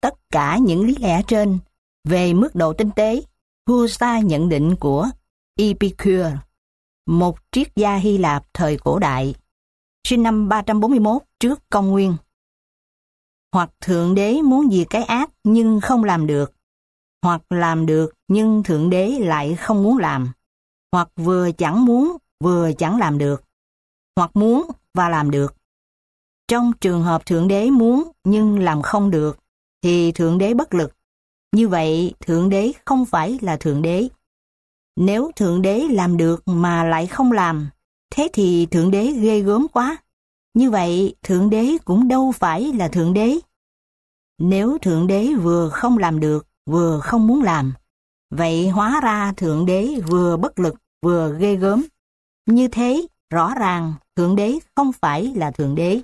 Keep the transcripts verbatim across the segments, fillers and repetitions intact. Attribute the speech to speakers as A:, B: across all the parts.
A: tất cả những lý lẽ trên về mức độ tinh tế thua xa nhận định của Epicure, một triết gia Hy Lạp thời cổ đại, sinh năm ba trăm bốn mươi mốt trước công nguyên. Hoặc Thượng Đế muốn diệt cái ác nhưng không làm được, hoặc làm được nhưng Thượng Đế lại không muốn làm, hoặc vừa chẳng muốn vừa chẳng làm được, hoặc muốn và làm được. Trong trường hợp Thượng Đế muốn nhưng làm không được, thì Thượng Đế bất lực. Như vậy, Thượng Đế không phải là Thượng Đế. Nếu Thượng Đế làm được mà lại không làm, thế thì Thượng Đế ghê gớm quá. Như vậy, Thượng Đế cũng đâu phải là Thượng Đế. Nếu Thượng Đế vừa không làm được, vừa không muốn làm, vậy hóa ra Thượng Đế vừa bất lực, vừa ghê gớm. Như thế, rõ ràng Thượng Đế không phải là Thượng Đế.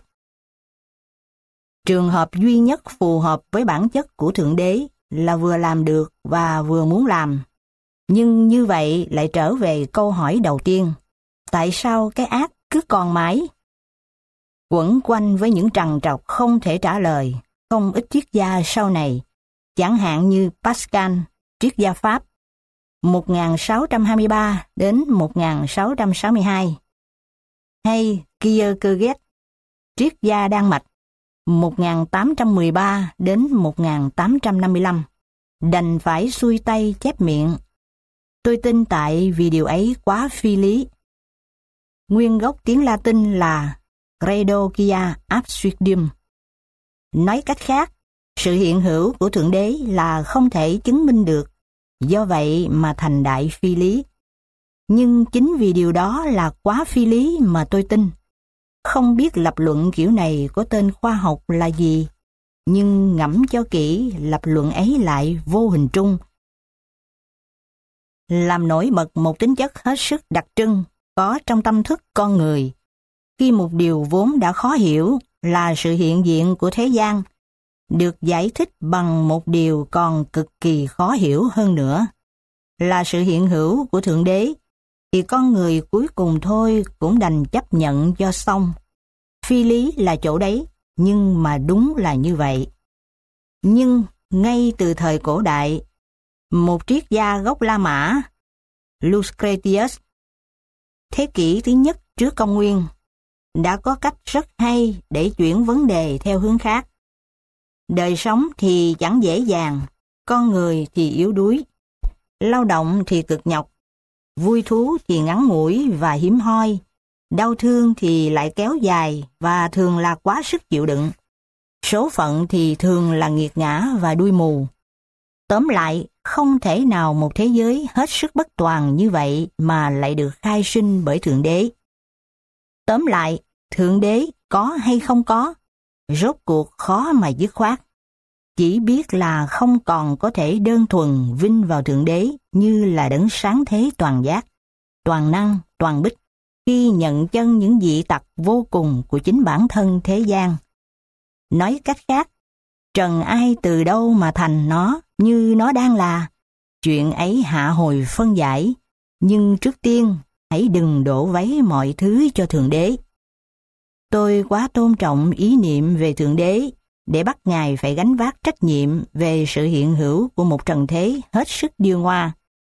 A: Trường hợp duy nhất phù hợp với bản chất của Thượng Đế là vừa làm được và vừa muốn làm. Nhưng như vậy lại trở về câu hỏi đầu tiên. Tại sao cái ác cứ còn mãi? Quẩn quanh với những trằn trọc không thể trả lời, không ít triết gia sau này, chẳng hạn như Pascal, triết gia Pháp, một nghìn sáu trăm hai mươi ba đến một nghìn sáu trăm sáu mươi hai, hay Kierkegaard, triết gia Đan Mạch, một nghìn tám trăm mười ba đến một nghìn tám trăm năm mươi lăm, đành phải xuôi tay chép miệng. Tôi tin tại vì điều ấy quá phi lý. Nguyên gốc tiếng Latin là Credo quia absurdum. Nói cách khác, sự hiện hữu của Thượng Đế là không thể chứng minh được, do vậy mà thành đại phi lý. Nhưng chính vì điều đó là quá phi lý mà tôi tin. Không biết lập luận kiểu này có tên khoa học là gì, nhưng ngẫm cho kỹ, lập luận ấy lại vô hình trung, làm nổi bật một tính chất hết sức đặc trưng có trong tâm thức con người. Khi một điều vốn đã khó hiểu là sự hiện diện của thế gian được giải thích bằng một điều còn cực kỳ khó hiểu hơn nữa, là sự hiện hữu của Thượng Đế, thì con người cuối cùng thôi cũng đành chấp nhận cho xong. Phi lý là chỗ đấy, nhưng mà đúng là như vậy. Nhưng ngay từ thời cổ đại, một triết gia gốc La Mã, Lucretius, thế kỷ thứ nhất trước công nguyên, đã có cách rất hay để chuyển vấn đề theo hướng khác. Đời sống thì chẳng dễ dàng, con người thì yếu đuối, lao động thì cực nhọc, vui thú thì ngắn ngủi và hiếm hoi, đau thương thì lại kéo dài và thường là quá sức chịu đựng. Số phận thì thường là nghiệt ngã và đuôi mù. Tóm lại, không thể nào một thế giới hết sức bất toàn như vậy mà lại được khai sinh bởi Thượng Đế. Tóm lại, Thượng Đế có hay không có, rốt cuộc khó mà dứt khoát. Chỉ biết là không còn có thể đơn thuần vinh vào Thượng Đế như là đấng sáng thế toàn giác, toàn năng, toàn bích, khi nhận chân những dị tật vô cùng của chính bản thân thế gian. Nói cách khác, trần ai từ đâu mà thành nó như nó đang là, chuyện ấy hạ hồi phân giải, nhưng trước tiên hãy đừng đổ vấy mọi thứ cho Thượng Đế. Tôi quá tôn trọng ý niệm về Thượng Đế để bắt Ngài phải gánh vác trách nhiệm về sự hiện hữu của một trần thế hết sức điêu ngoa.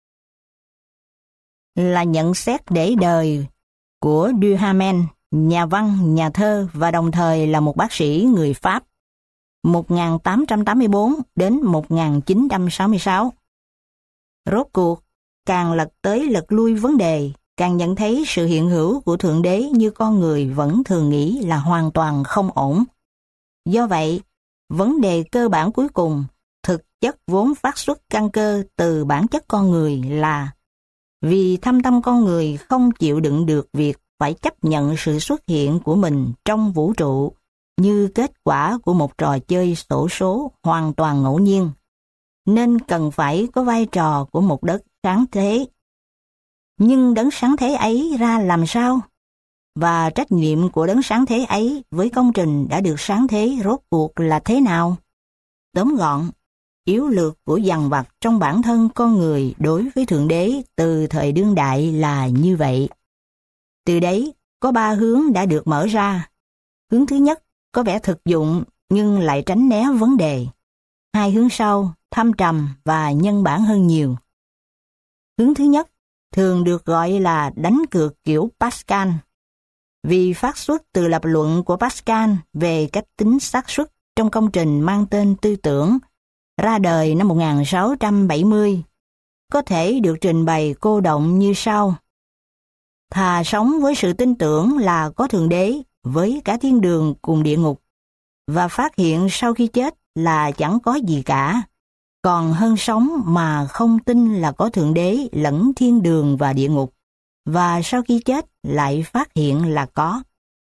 A: Là nhận xét để đời của Duhamel, nhà văn, nhà thơ và đồng thời là một bác sĩ người Pháp, một nghìn tám trăm tám mươi tư đến một nghìn chín trăm sáu mươi sáu. Rốt cuộc, càng lật tới lật lui vấn đề, càng nhận thấy sự hiện hữu của Thượng Đế như con người vẫn thường nghĩ là hoàn toàn không ổn. Do vậy, vấn đề cơ bản cuối cùng, thực chất vốn phát xuất căn cơ từ bản chất con người là vì thâm tâm con người không chịu đựng được việc phải chấp nhận sự xuất hiện của mình trong vũ trụ như kết quả của một trò chơi xổ số hoàn toàn ngẫu nhiên, nên cần phải có vai trò của một đấng sáng thế. Nhưng đấng sáng thế ấy ra làm sao? Và trách nhiệm của đấng sáng thế ấy với công trình đã được sáng thế rốt cuộc là thế nào? Tóm gọn, yếu lược của dằn vặt trong bản thân con người đối với Thượng Đế từ thời đương đại là như vậy. Từ đấy, có ba hướng đã được mở ra. Hướng thứ nhất có vẻ thực dụng nhưng lại tránh né vấn đề. Hai hướng sau, thâm trầm và nhân bản hơn nhiều. Hướng thứ nhất thường được gọi là đánh cược kiểu Pascal, vì phát xuất từ lập luận của Pascal về cách tính xác suất trong công trình mang tên Tư tưởng, ra đời năm một nghìn sáu trăm bảy mươi, có thể được trình bày cô động như sau. Thà sống với sự tin tưởng là có Thượng Đế với cả thiên đường cùng địa ngục, và phát hiện sau khi chết là chẳng có gì cả, còn hơn sống mà không tin là có Thượng Đế lẫn thiên đường và địa ngục, và sau khi chết lại phát hiện là có.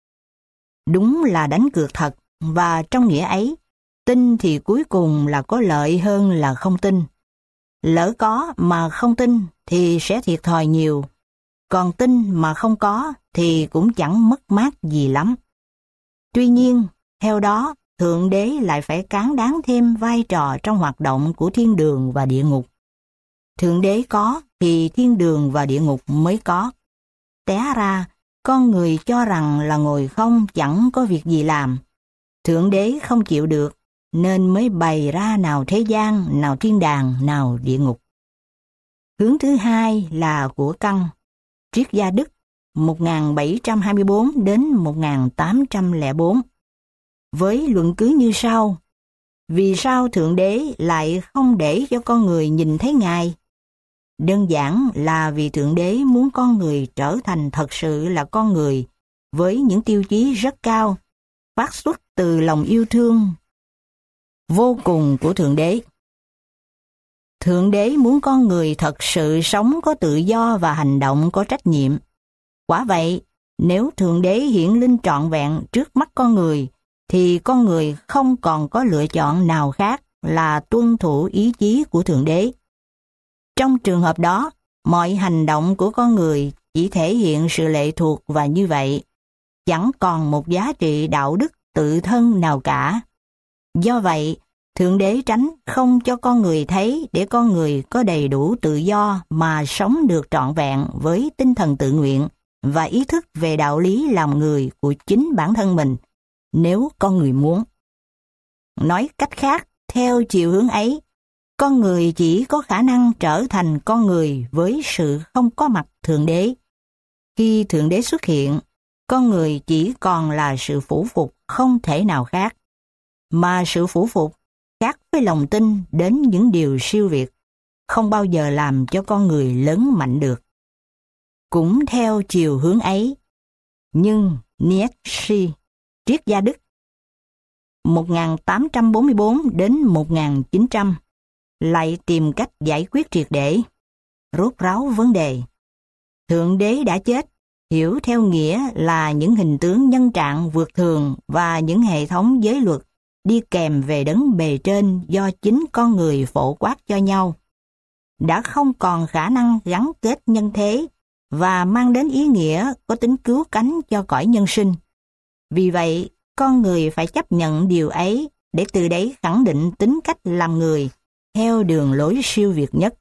A: Đúng là đánh cược thật, và trong nghĩa ấy, tin thì cuối cùng là có lợi hơn là không tin. Lỡ có mà không tin thì sẽ thiệt thòi nhiều, còn tin mà không có thì cũng chẳng mất mát gì lắm. Tuy nhiên, theo đó, Thượng Đế lại phải cán đáng thêm vai trò trong hoạt động của thiên đường và địa ngục. Thượng Đế có thì thiên đường và địa ngục mới có. Té ra, con người cho rằng là ngồi không chẳng có việc gì làm. Thượng Đế không chịu được, nên mới bày ra nào thế gian, nào thiên đàng, nào địa ngục. Hướng thứ hai là của Căn, triết gia Đức, một nghìn bảy trăm hai mươi tư đến một nghìn tám trăm lẻ bốn. Với luận cứ như sau: vì sao Thượng Đế lại không để cho con người nhìn thấy Ngài? Đơn giản là vì Thượng Đế muốn con người trở thành thật sự là con người, với những tiêu chí rất cao, phát xuất từ lòng yêu thương vô cùng của Thượng Đế. Thượng Đế muốn con người thật sự sống có tự do và hành động có trách nhiệm. Quả vậy, nếu Thượng Đế hiển linh trọn vẹn trước mắt con người, thì con người không còn có lựa chọn nào khác là tuân thủ ý chí của Thượng Đế. Trong trường hợp đó, mọi hành động của con người chỉ thể hiện sự lệ thuộc, và như vậy, chẳng còn một giá trị đạo đức tự thân nào cả. Do vậy, Thượng Đế tránh không cho con người thấy để con người có đầy đủ tự do mà sống được trọn vẹn với tinh thần tự nguyện và ý thức về đạo lý làm người của chính bản thân mình, nếu con người muốn. Nói cách khác, theo chiều hướng ấy, con người chỉ có khả năng trở thành con người với sự không có mặt Thượng Đế. Khi Thượng Đế xuất hiện, con người chỉ còn là sự phủ phục không thể nào khác, mà sự phủ phục khác với lòng tin đến những điều siêu việt, không bao giờ làm cho con người lớn mạnh được. Cũng theo chiều hướng ấy, nhưng Nietzsche, triết gia Đức, một nghìn tám trăm bốn mươi tư đến một nghìn chín trăm, lại tìm cách giải quyết triệt để, rốt ráo vấn đề. Thượng Đế đã chết, hiểu theo nghĩa là những hình tướng nhân trạng vượt thường và những hệ thống giới luật đi kèm về đấng bề trên do chính con người phổ quát cho nhau, đã không còn khả năng gắn kết nhân thế và mang đến ý nghĩa có tính cứu cánh cho cõi nhân sinh. Vì vậy, con người phải chấp nhận điều ấy để từ đấy khẳng định tính cách làm người theo đường lối siêu việt nhất.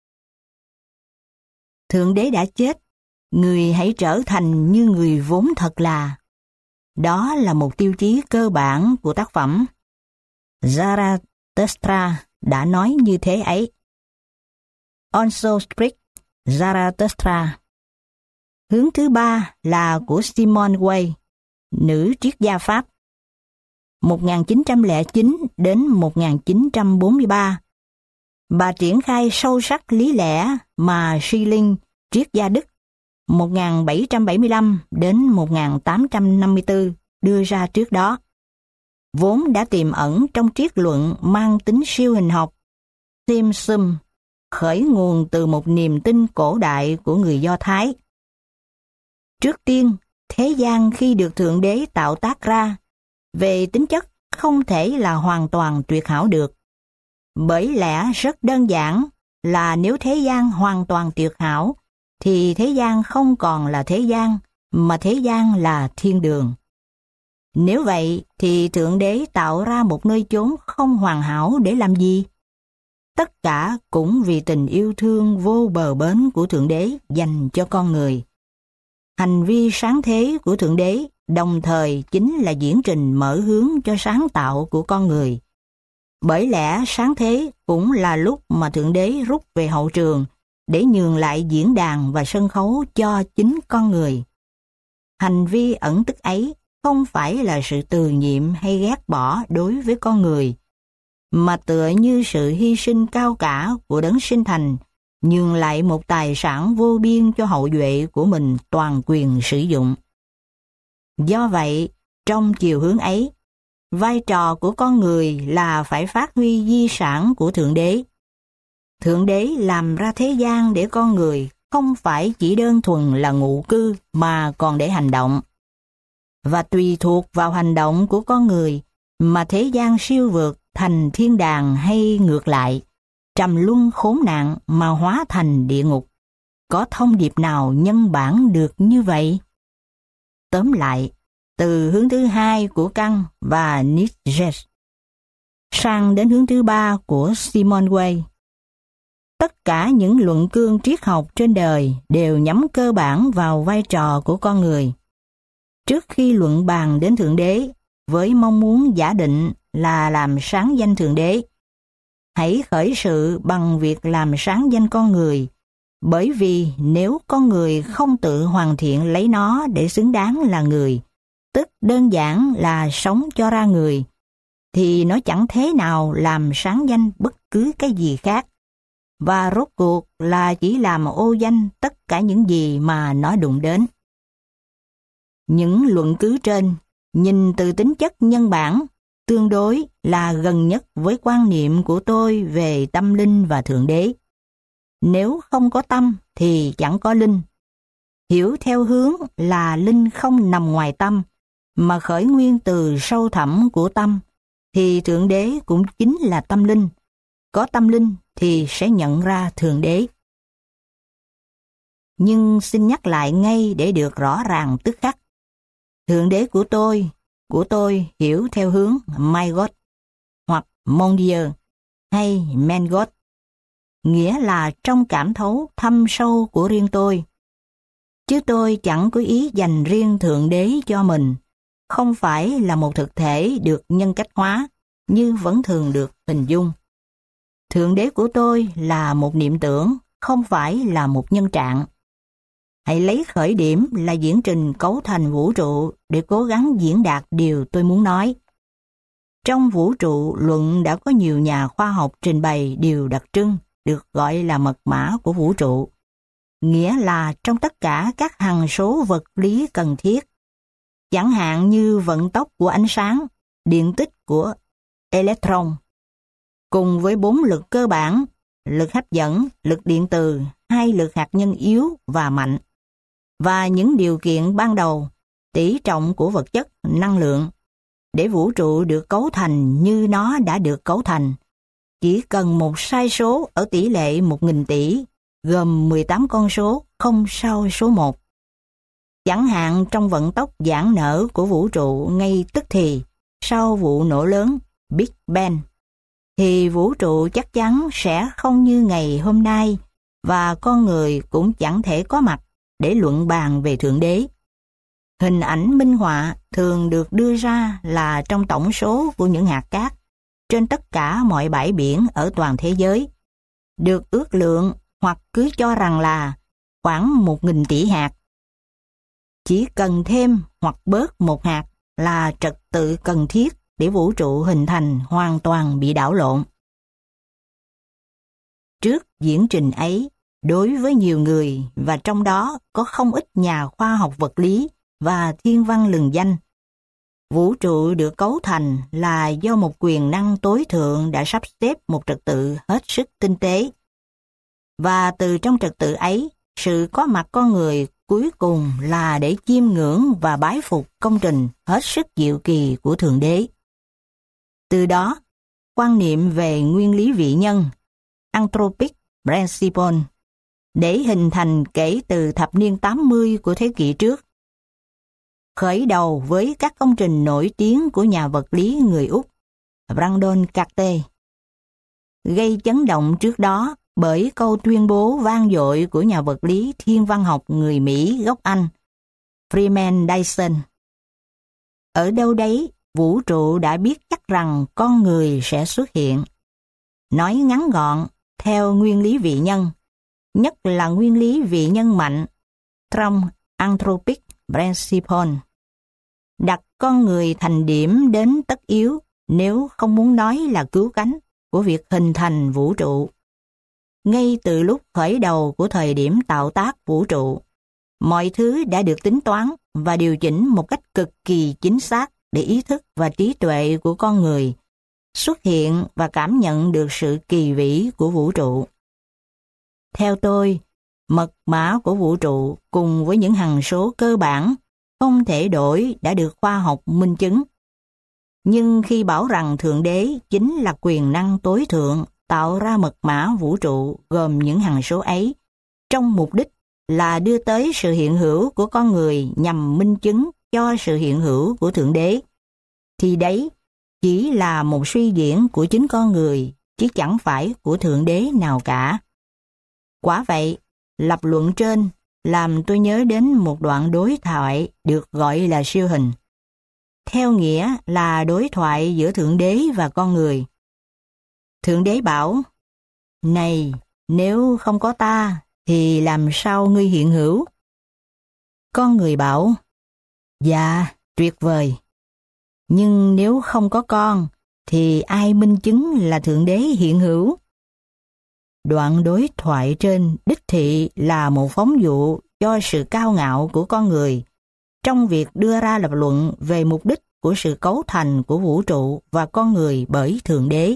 A: Thượng Đế đã chết, người hãy trở thành như người vốn thật là. Đó là một tiêu chí cơ bản của tác phẩm. Zarathustra đã nói như thế ấy. Also Spake Zarathustra. Hướng thứ ba là của Simone Weil, nữ triết gia Pháp, một nghìn chín trăm lẻ chín đến một nghìn chín trăm bốn mươi ba. Bà triển khai sâu sắc lý lẽ mà Schilling, triết gia Đức, một nghìn bảy trăm bảy mươi lăm đến một nghìn tám trăm năm mươi tư đưa ra trước đó, vốn đã tiềm ẩn trong triết luận mang tính siêu hình học. Simpson khởi nguồn từ một niềm tin cổ đại của người Do Thái. Trước tiên, thế gian khi được Thượng Đế tạo tác ra, về tính chất không thể là hoàn toàn tuyệt hảo được. Bởi lẽ rất đơn giản là nếu thế gian hoàn toàn tuyệt hảo, thì thế gian không còn là thế gian, mà thế gian là thiên đường. Nếu vậy, thì Thượng Đế tạo ra một nơi chốn không hoàn hảo để làm gì? Tất cả cũng vì tình yêu thương vô bờ bến của Thượng Đế dành cho con người. Hành vi sáng thế của Thượng Đế đồng thời chính là diễn trình mở hướng cho sáng tạo của con người. Bởi lẽ sáng thế cũng là lúc mà Thượng Đế rút về hậu trường để nhường lại diễn đàn và sân khấu cho chính con người. Hành vi ẩn tức ấy không phải là sự từ nhiệm hay ghét bỏ đối với con người, mà tựa như sự hy sinh cao cả của đấng sinh thành, nhường lại một tài sản vô biên cho hậu duệ của mình toàn quyền sử dụng. Do vậy, trong chiều hướng ấy, vai trò của con người là phải phát huy di sản của Thượng Đế. Thượng Đế làm ra thế gian để con người không phải chỉ đơn thuần là ngụ cư mà còn để hành động. Và tùy thuộc vào hành động của con người mà thế gian siêu vượt thành thiên đàng hay ngược lại, trầm luân khốn nạn mà hóa thành địa ngục. Có thông điệp nào nhân bản được như vậy? Tóm lại, từ hướng thứ hai của Kant và Nietzsche sang đến hướng thứ ba của Simone Weil, tất cả những luận cương triết học trên đời đều nhắm cơ bản vào vai trò của con người. Trước khi luận bàn đến Thượng Đế, với mong muốn giả định là làm sáng danh Thượng Đế, hãy khởi sự bằng việc làm sáng danh con người, bởi vì nếu con người không tự hoàn thiện lấy nó để xứng đáng là người, tức đơn giản là sống cho ra người, thì nó chẳng thế nào làm sáng danh bất cứ cái gì khác, và rốt cuộc là chỉ làm ô danh tất cả những gì mà nó đụng đến. Những luận cứ trên, nhìn từ tính chất nhân bản, tương đối là gần nhất với quan niệm của tôi về tâm linh và Thượng Đế. Nếu không có tâm thì chẳng có linh. Hiểu theo hướng là linh không nằm ngoài tâm, mà khởi nguyên từ sâu thẳm của tâm, thì Thượng Đế cũng chính là tâm linh. Có tâm linh thì sẽ nhận ra Thượng Đế. Nhưng xin nhắc lại ngay để được rõ ràng tức khắc. Thượng Đế của tôi, của tôi hiểu theo hướng My God, hoặc Mon Dieu, hay Man God, nghĩa là trong cảm thấu thâm sâu của riêng tôi. Chứ tôi chẳng có ý dành riêng Thượng Đế cho mình, không phải là một thực thể được nhân cách hóa, như vẫn thường được hình dung. Thượng Đế của tôi là một niệm tưởng, không phải là một nhân trạng. Hãy lấy khởi điểm là diễn trình cấu thành vũ trụ để cố gắng diễn đạt điều tôi muốn nói. Trong vũ trụ luận đã có nhiều nhà khoa học trình bày điều đặc trưng được gọi là mật mã của vũ trụ, nghĩa là trong tất cả các hằng số vật lý cần thiết, chẳng hạn như vận tốc của ánh sáng, điện tích của electron, cùng với bốn lực cơ bản, lực hấp dẫn, lực điện từ, hai lực hạt nhân yếu và mạnh, và những điều kiện ban đầu, tỷ trọng của vật chất, năng lượng, để vũ trụ được cấu thành như nó đã được cấu thành. Chỉ cần một sai số ở tỷ lệ một nghìn tỷ, gồm mười tám con số không sau số một. Chẳng hạn trong vận tốc giãn nở của vũ trụ ngay tức thì, sau vụ nổ lớn Big Bang, thì vũ trụ chắc chắn sẽ không như ngày hôm nay, và con người cũng chẳng thể có mặt để luận bàn về Thượng Đế. Hình ảnh minh họa thường được đưa ra là trong tổng số của những hạt cát trên tất cả mọi bãi biển ở toàn thế giới, được ước lượng hoặc cứ cho rằng là khoảng một nghìn tỷ hạt. Chỉ cần thêm hoặc bớt một hạt là trật tự cần thiết để vũ trụ hình thành hoàn toàn bị đảo lộn. Trước diễn trình ấy, đối với nhiều người, và trong đó có không ít nhà khoa học vật lý và thiên văn lừng danh, vũ trụ được cấu thành là do một quyền năng tối thượng đã sắp xếp một trật tự hết sức tinh tế. Và từ trong trật tự ấy, sự có mặt con người cuối cùng là để chiêm ngưỡng và bái phục công trình hết sức diệu kỳ của Thượng Đế. Từ đó, quan niệm về nguyên lý vị nhân, Anthropic Principle, để hình thành kể từ thập niên tám mươi của thế kỷ trước. Khởi đầu với các công trình nổi tiếng của nhà vật lý người Úc Brandon Carter, gây chấn động trước đó bởi câu tuyên bố vang dội của nhà vật lý thiên văn học người Mỹ gốc Anh Freeman Dyson. Ở đâu đấy vũ trụ đã biết chắc rằng con người sẽ xuất hiện. Nói ngắn gọn, theo nguyên lý vị nhân, nhất là nguyên lý vị nhân mạnh, trong Anthropic Principle, đặt con người thành điểm đến tất yếu, nếu không muốn nói là cứu cánh, của việc hình thành vũ trụ. Ngay từ lúc khởi đầu của thời điểm tạo tác vũ trụ, mọi thứ đã được tính toán và điều chỉnh một cách cực kỳ chính xác để ý thức và trí tuệ của con người xuất hiện và cảm nhận được sự kỳ vĩ của vũ trụ. Theo tôi, mật mã của vũ trụ cùng với những hằng số cơ bản không thể đổi đã được khoa học minh chứng. Nhưng khi bảo rằng Thượng Đế chính là quyền năng tối thượng tạo ra mật mã vũ trụ gồm những hằng số ấy, trong mục đích là đưa tới sự hiện hữu của con người nhằm minh chứng cho sự hiện hữu của Thượng Đế, thì đấy chỉ là một suy diễn của chính con người, chứ chẳng phải của Thượng Đế nào cả. Quả vậy, lập luận trên làm tôi nhớ đến một đoạn đối thoại được gọi là siêu hình, theo nghĩa là đối thoại giữa Thượng Đế và con người. Thượng Đế bảo, này, nếu không có ta, thì làm sao ngươi hiện hữu? Con người bảo, dạ, tuyệt vời. Nhưng nếu không có con, thì ai minh chứng là Thượng Đế hiện hữu? Đoạn đối thoại trên đích thị là một phóng dụ cho sự cao ngạo của con người trong việc đưa ra lập luận về mục đích của sự cấu thành của vũ trụ và con người bởi Thượng Đế.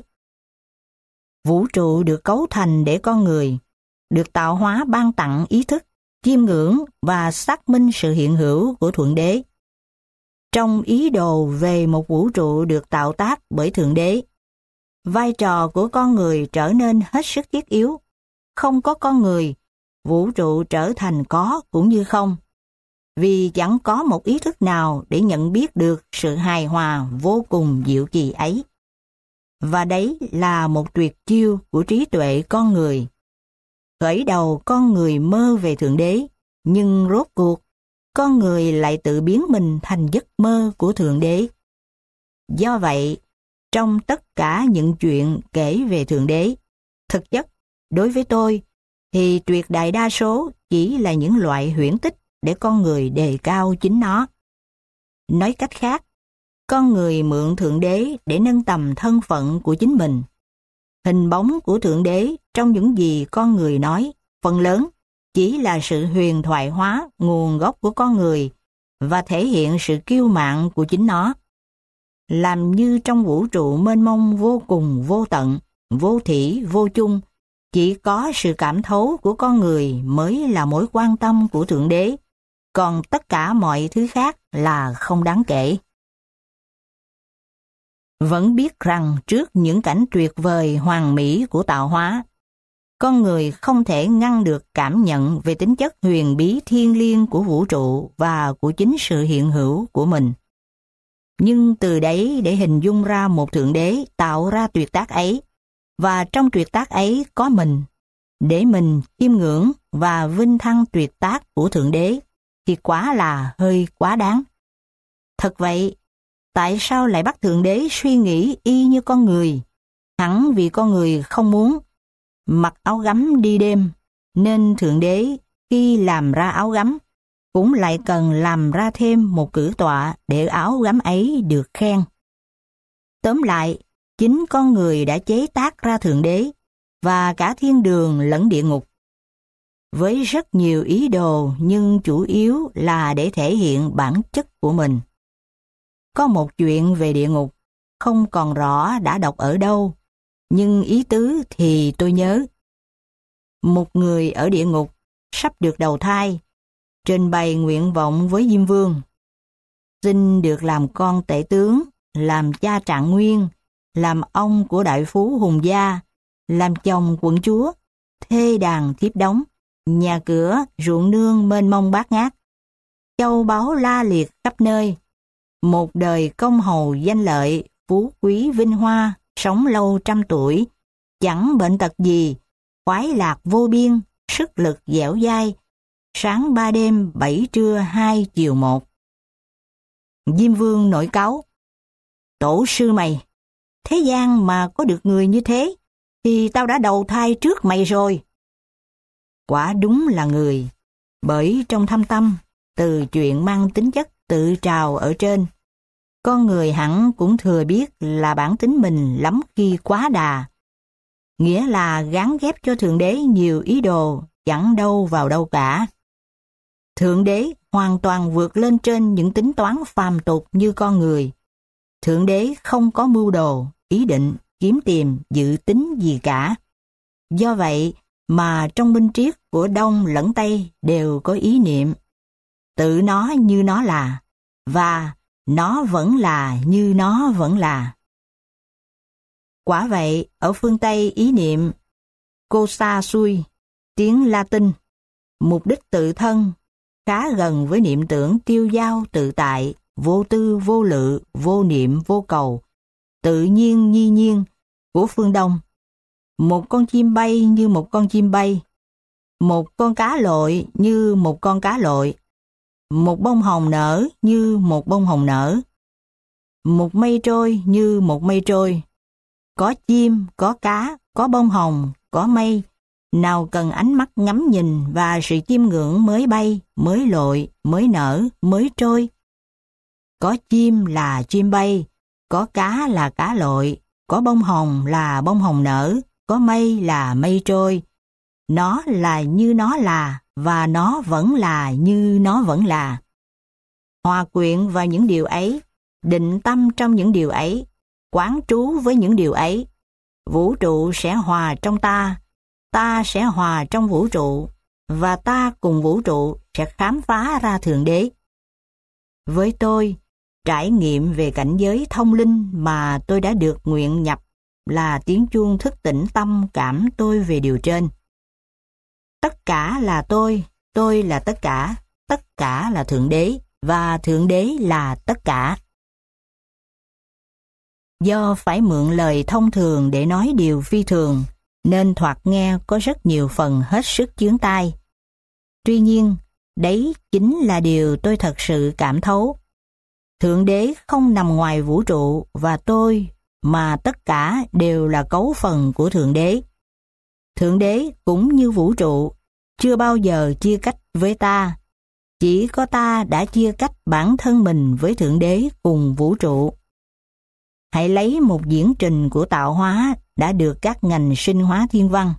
A: Vũ trụ được cấu thành để con người, được tạo hóa ban tặng ý thức, chiêm ngưỡng và xác minh sự hiện hữu của Thượng Đế. Trong ý đồ về một vũ trụ được tạo tác bởi Thượng Đế, vai trò của con người trở nên hết sức thiết yếu. Không có con người, vũ trụ trở thành có cũng như không, vì chẳng có một ý thức nào để nhận biết được sự hài hòa vô cùng diệu kỳ ấy. Và đấy là một tuyệt chiêu của trí tuệ con người. Khởi đầu con người mơ về Thượng Đế, nhưng rốt cuộc, con người lại tự biến mình thành giấc mơ của Thượng Đế. Do vậy, trong tất cả những chuyện kể về Thượng Đế, thực chất, đối với tôi, thì tuyệt đại đa số chỉ là những loại huyễn tích để con người đề cao chính nó. Nói cách khác, con người mượn Thượng Đế để nâng tầm thân phận của chính mình. Hình bóng của Thượng Đế trong những gì con người nói, phần lớn, chỉ là sự huyền thoại hóa nguồn gốc của con người và thể hiện sự kiêu mạn của chính nó. Làm như trong vũ trụ mênh mông vô cùng vô tận, vô thỉ, vô chung, chỉ có sự cảm thấu của con người mới là mối quan tâm của Thượng Đế, còn tất cả mọi thứ khác là không đáng kể. Vẫn biết rằng trước những cảnh tuyệt vời hoàn mỹ của tạo hóa, con người không thể ngăn được cảm nhận về tính chất huyền bí thiêng liêng của vũ trụ và của chính sự hiện hữu của mình. Nhưng từ đấy để hình dung ra một Thượng Đế tạo ra tuyệt tác ấy, và trong tuyệt tác ấy có mình, để mình chiêm ngưỡng và vinh thăng tuyệt tác của Thượng Đế, thì quá là hơi quá đáng. Thật vậy, tại sao lại bắt Thượng Đế suy nghĩ y như con người? Hẳn vì con người không muốn mặc áo gấm đi đêm, nên Thượng Đế khi làm ra áo gấm cũng lại cần làm ra thêm một cử tọa để áo gấm ấy được khen. Tóm lại, chính con người đã chế tác ra Thượng Đế và cả thiên đường lẫn địa ngục, với rất nhiều ý đồ nhưng chủ yếu là để thể hiện bản chất của mình. Có một chuyện về địa ngục, không còn rõ đã đọc ở đâu, nhưng ý tứ thì tôi nhớ. Một người ở địa ngục sắp được đầu thai, trình bày nguyện vọng với Diêm Vương. Xin được làm con tể tướng, làm cha Trạng Nguyên, làm ông của đại phú Hùng Gia, làm chồng quận chúa, thê đàn thiếp đóng, nhà cửa, ruộng nương mênh mông bát ngát, châu báu la liệt khắp nơi, một đời công hầu danh lợi, phú quý vinh hoa, sống lâu trăm tuổi, chẳng bệnh tật gì, khoái lạc vô biên, sức lực dẻo dai, sáng ba đêm bảy trưa hai chiều một. Diêm Vương nổi cáu, tổ sư mày, thế gian mà có được người như thế, thì tao đã đầu thai trước mày rồi. Quả đúng là người, bởi trong thâm tâm, từ chuyện mang tính chất tự trào ở trên, con người hẳn cũng thừa biết là bản tính mình lắm khi quá đà, nghĩa là gán ghép cho Thượng Đế nhiều ý đồ chẳng đâu vào đâu cả. Thượng Đế hoàn toàn vượt lên trên những tính toán phàm tục như con người. Thượng Đế không có mưu đồ, ý định, kiếm tìm, dự tính gì cả. Do vậy mà trong minh triết của Đông lẫn Tây đều có ý niệm tự nó như nó là, và nó vẫn là như nó vẫn là. Quả vậy, ở phương Tây ý niệm cosa sui, tiếng Latin, mục đích tự thân, khá gần với niệm tưởng tiêu dao tự tại, vô tư vô lự, vô niệm vô cầu, tự nhiên nhi nhiên của phương Đông. Một con chim bay như một con chim bay, một con cá lội như một con cá lội, một bông hồng nở như một bông hồng nở, một mây trôi như một mây trôi. Có chim, có cá, có bông hồng, có mây, nào cần ánh mắt ngắm nhìn và sự chiêm ngưỡng mới bay, mới lội, mới nở, mới trôi. Có chim là chim bay, có cá là cá lội, có bông hồng là bông hồng nở, có mây là mây trôi. Nó là như nó là, và nó vẫn là như nó vẫn là. Hòa quyện vào những điều ấy, định tâm trong những điều ấy, quán trú với những điều ấy, vũ trụ sẽ hòa trong ta, ta sẽ hòa trong vũ trụ, và ta cùng vũ trụ sẽ khám phá ra Thượng Đế. Với tôi, trải nghiệm về cảnh giới thông linh mà tôi đã được nguyện nhập là tiếng chuông thức tỉnh tâm cảm tôi về điều trên. Tất cả là tôi, tôi là tất cả, tất cả là Thượng Đế, và Thượng Đế là tất cả. Do phải mượn lời thông thường để nói điều phi thường, nên thoạt nghe có rất nhiều phần hết sức chướng tai. Tuy nhiên, đấy chính là điều tôi thật sự cảm thấu. Thượng Đế không nằm ngoài vũ trụ và tôi, mà tất cả đều là cấu phần của Thượng Đế. Thượng Đế cũng như vũ trụ, chưa bao giờ chia cách với ta. Chỉ có ta đã chia cách bản thân mình với Thượng Đế cùng vũ trụ. Hãy lấy một diễn trình của tạo hóa đã được các ngành sinh hóa thiên văn,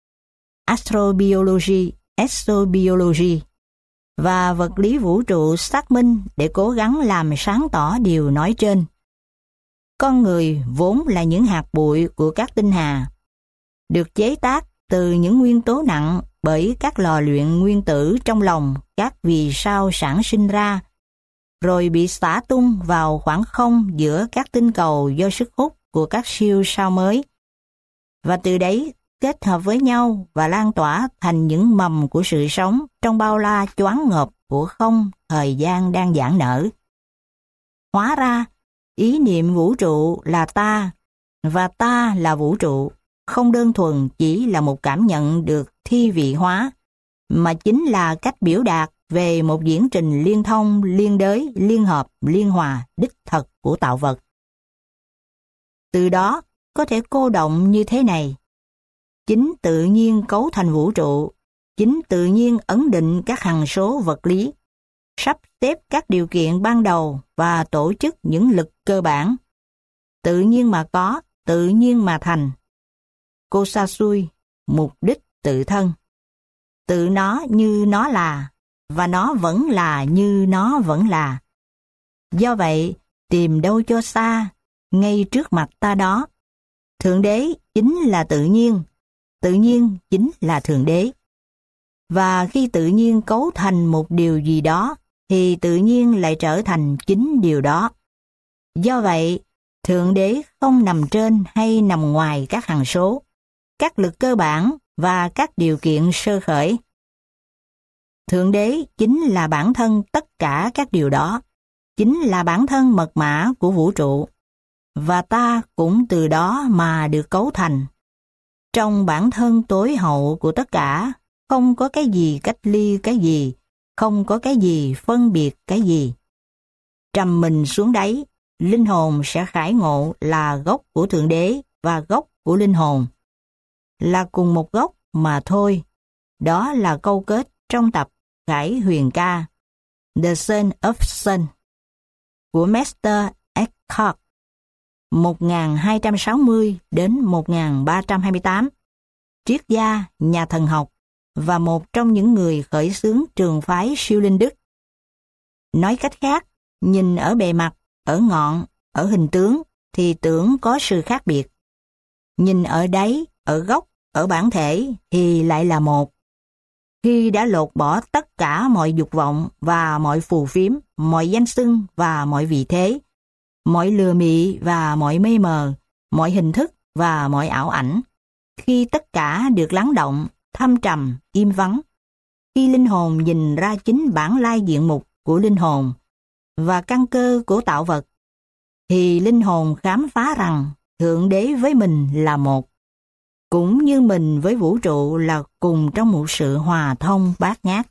A: astrobiology, exobiology và vật lý vũ trụ xác minh để cố gắng làm sáng tỏ điều nói trên. Con người vốn là những hạt bụi của các tinh hà, được chế tác từ những nguyên tố nặng bởi các lò luyện nguyên tử trong lòng các vì sao sản sinh ra, rồi bị xả tung vào khoảng không giữa các tinh cầu do sức hút của các siêu sao mới, và từ đấy kết hợp với nhau và lan tỏa thành những mầm của sự sống trong bao la choáng ngợp của không thời gian đang giãn nở. Hóa ra, ý niệm vũ trụ là ta, và ta là vũ trụ, không đơn thuần chỉ là một cảm nhận được thi vị hóa, mà chính là cách biểu đạt về một diễn trình liên thông, liên đới, liên hợp, liên hòa, đích thực của tạo vật. Từ đó, có thể cô động như thế này. Chính tự nhiên cấu thành vũ trụ, chính tự nhiên ấn định các hằng số vật lý, sắp xếp các điều kiện ban đầu và tổ chức những lực cơ bản. Tự nhiên mà có, tự nhiên mà thành. Cosa sui, mục đích tự thân. Tự nó như nó là, và nó vẫn là như nó vẫn là. Do vậy, tìm đâu cho xa, ngay trước mặt ta đó. Thượng Đế chính là tự nhiên, tự nhiên chính là Thượng Đế. Và khi tự nhiên cấu thành một điều gì đó, thì tự nhiên lại trở thành chính điều đó. Do vậy, Thượng Đế không nằm trên hay nằm ngoài các hằng số, các lực cơ bản và các điều kiện sơ khởi. Thượng Đế chính là bản thân tất cả các điều đó, chính là bản thân mật mã của vũ trụ, và ta cũng từ đó mà được cấu thành. Trong bản thân tối hậu của tất cả, không có cái gì cách ly cái gì, không có cái gì phân biệt cái gì. Trầm mình xuống đáy, linh hồn sẽ khải ngộ là gốc của Thượng Đế và gốc của linh hồn là cùng một gốc mà thôi. Đó là câu kết trong tập Khải Huyền Ca The Son of Sun của Meister Eckhart một nghìn hai trăm sáu mươi đến một nghìn ba trăm hai mươi tám, triết gia, nhà thần học và một trong những người khởi xướng trường phái siêu linh Đức. Nói cách khác, nhìn ở bề mặt, ở ngọn, ở hình tướng thì tưởng có sự khác biệt. Nhìn ở đáy, ở gốc, ở bản thể thì lại là một. Khi đã lột bỏ tất cả mọi dục vọng và mọi phù phiếm, mọi danh xưng và mọi vị thế, mọi lừa mị và mọi mê mờ, mọi hình thức và mọi ảo ảnh, khi tất cả được lắng động, thâm trầm, im vắng, khi linh hồn nhìn ra chính bản lai diện mục của linh hồn và căn cơ của tạo vật, thì linh hồn khám phá rằng Thượng Đế với mình là một, cũng như mình với vũ trụ là cùng trong một sự hòa thông bát ngát.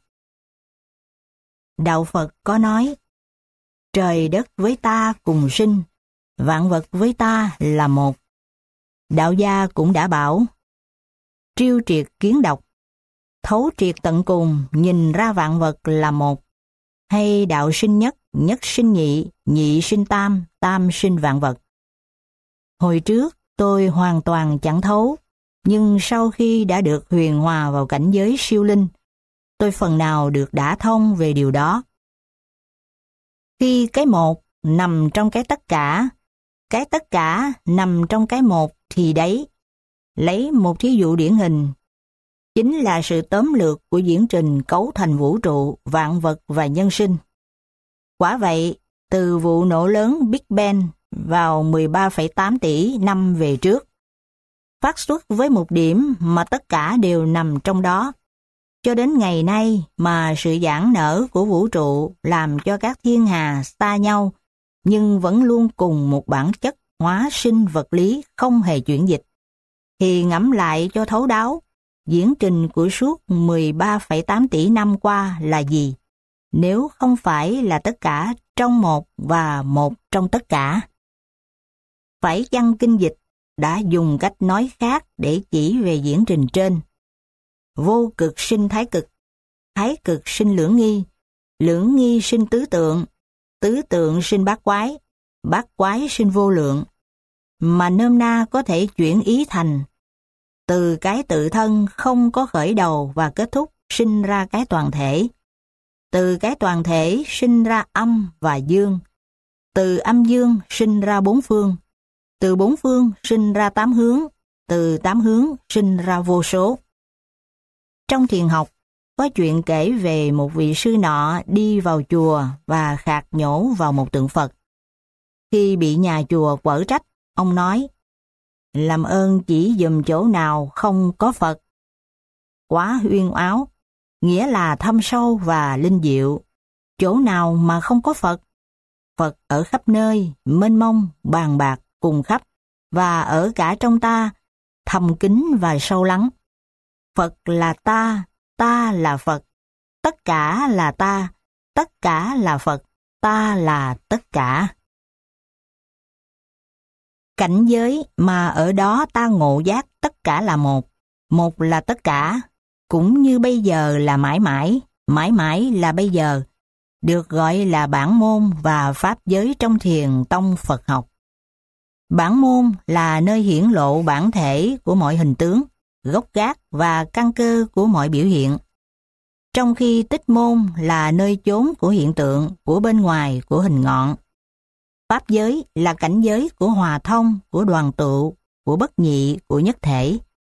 A: Đạo Phật có nói, trời đất với ta cùng sinh, vạn vật với ta là một. Đạo gia cũng đã bảo, triêu triệt kiến độc, thấu triệt tận cùng nhìn ra vạn vật là một. Hay đạo sinh nhất, nhất sinh nhị, nhị sinh tam, tam sinh vạn vật. Hồi trước tôi hoàn toàn chẳng thấu, nhưng sau khi đã được huyền hòa vào cảnh giới siêu linh, tôi phần nào được đả thông về điều đó. Khi cái một nằm trong cái tất cả, cái tất cả nằm trong cái một thì đấy, lấy một thí dụ điển hình, chính là sự tóm lược của diễn trình cấu thành vũ trụ, vạn vật và nhân sinh. Quả vậy, từ vụ nổ lớn Big Bang vào mười ba phẩy tám tỷ năm về trước, phát xuất với một điểm mà tất cả đều nằm trong đó, cho đến ngày nay mà sự giãn nở của vũ trụ làm cho các thiên hà xa nhau, nhưng vẫn luôn cùng một bản chất hóa sinh vật lý không hề chuyển dịch, thì ngẫm lại cho thấu đáo, diễn trình của suốt mười ba phẩy tám tỷ năm qua là gì, nếu không phải là tất cả trong một và một trong tất cả. Phải chăng kinh dịch đã dùng cách nói khác để chỉ về diễn trình trên? Vô cực sinh thái cực, thái cực sinh lưỡng nghi, lưỡng nghi sinh tứ tượng, tứ tượng sinh bát quái, bát quái sinh vô lượng, mà nôm na có thể chuyển ý thành từ cái tự thân không có khởi đầu và kết thúc sinh ra cái toàn thể, từ cái toàn thể sinh ra âm và dương, từ âm dương sinh ra bốn phương, từ bốn phương sinh ra tám hướng, từ tám hướng sinh ra vô số. Trong thiền học, có chuyện kể về một vị sư nọ đi vào chùa và khạc nhổ vào một tượng Phật. Khi bị nhà chùa quở trách, ông nói, làm ơn chỉ dùm chỗ nào không có Phật. Quá uyên áo, nghĩa là thâm sâu và linh diệu. Chỗ nào mà không có Phật? Phật ở khắp nơi, mênh mông, bàn bạc, cùng khắp, và ở cả trong ta, thầm kín và sâu lắng. Phật là ta, ta là Phật, tất cả là ta, tất cả là Phật, ta là tất cả. Cảnh giới mà ở đó ta ngộ giác tất cả là một, một là tất cả, cũng như bây giờ là mãi mãi, mãi mãi là bây giờ, được gọi là bản môn và pháp giới trong thiền tông Phật học. Bản môn là nơi hiển lộ bản thể của mọi hình tướng, gốc gác và căn cơ của mọi biểu hiện, trong khi tích môn là nơi chốn của hiện tượng, của bên ngoài, của hình ngọn. Pháp giới là cảnh giới của hòa thông, của đoàn tụ, của bất nhị, của nhất thể.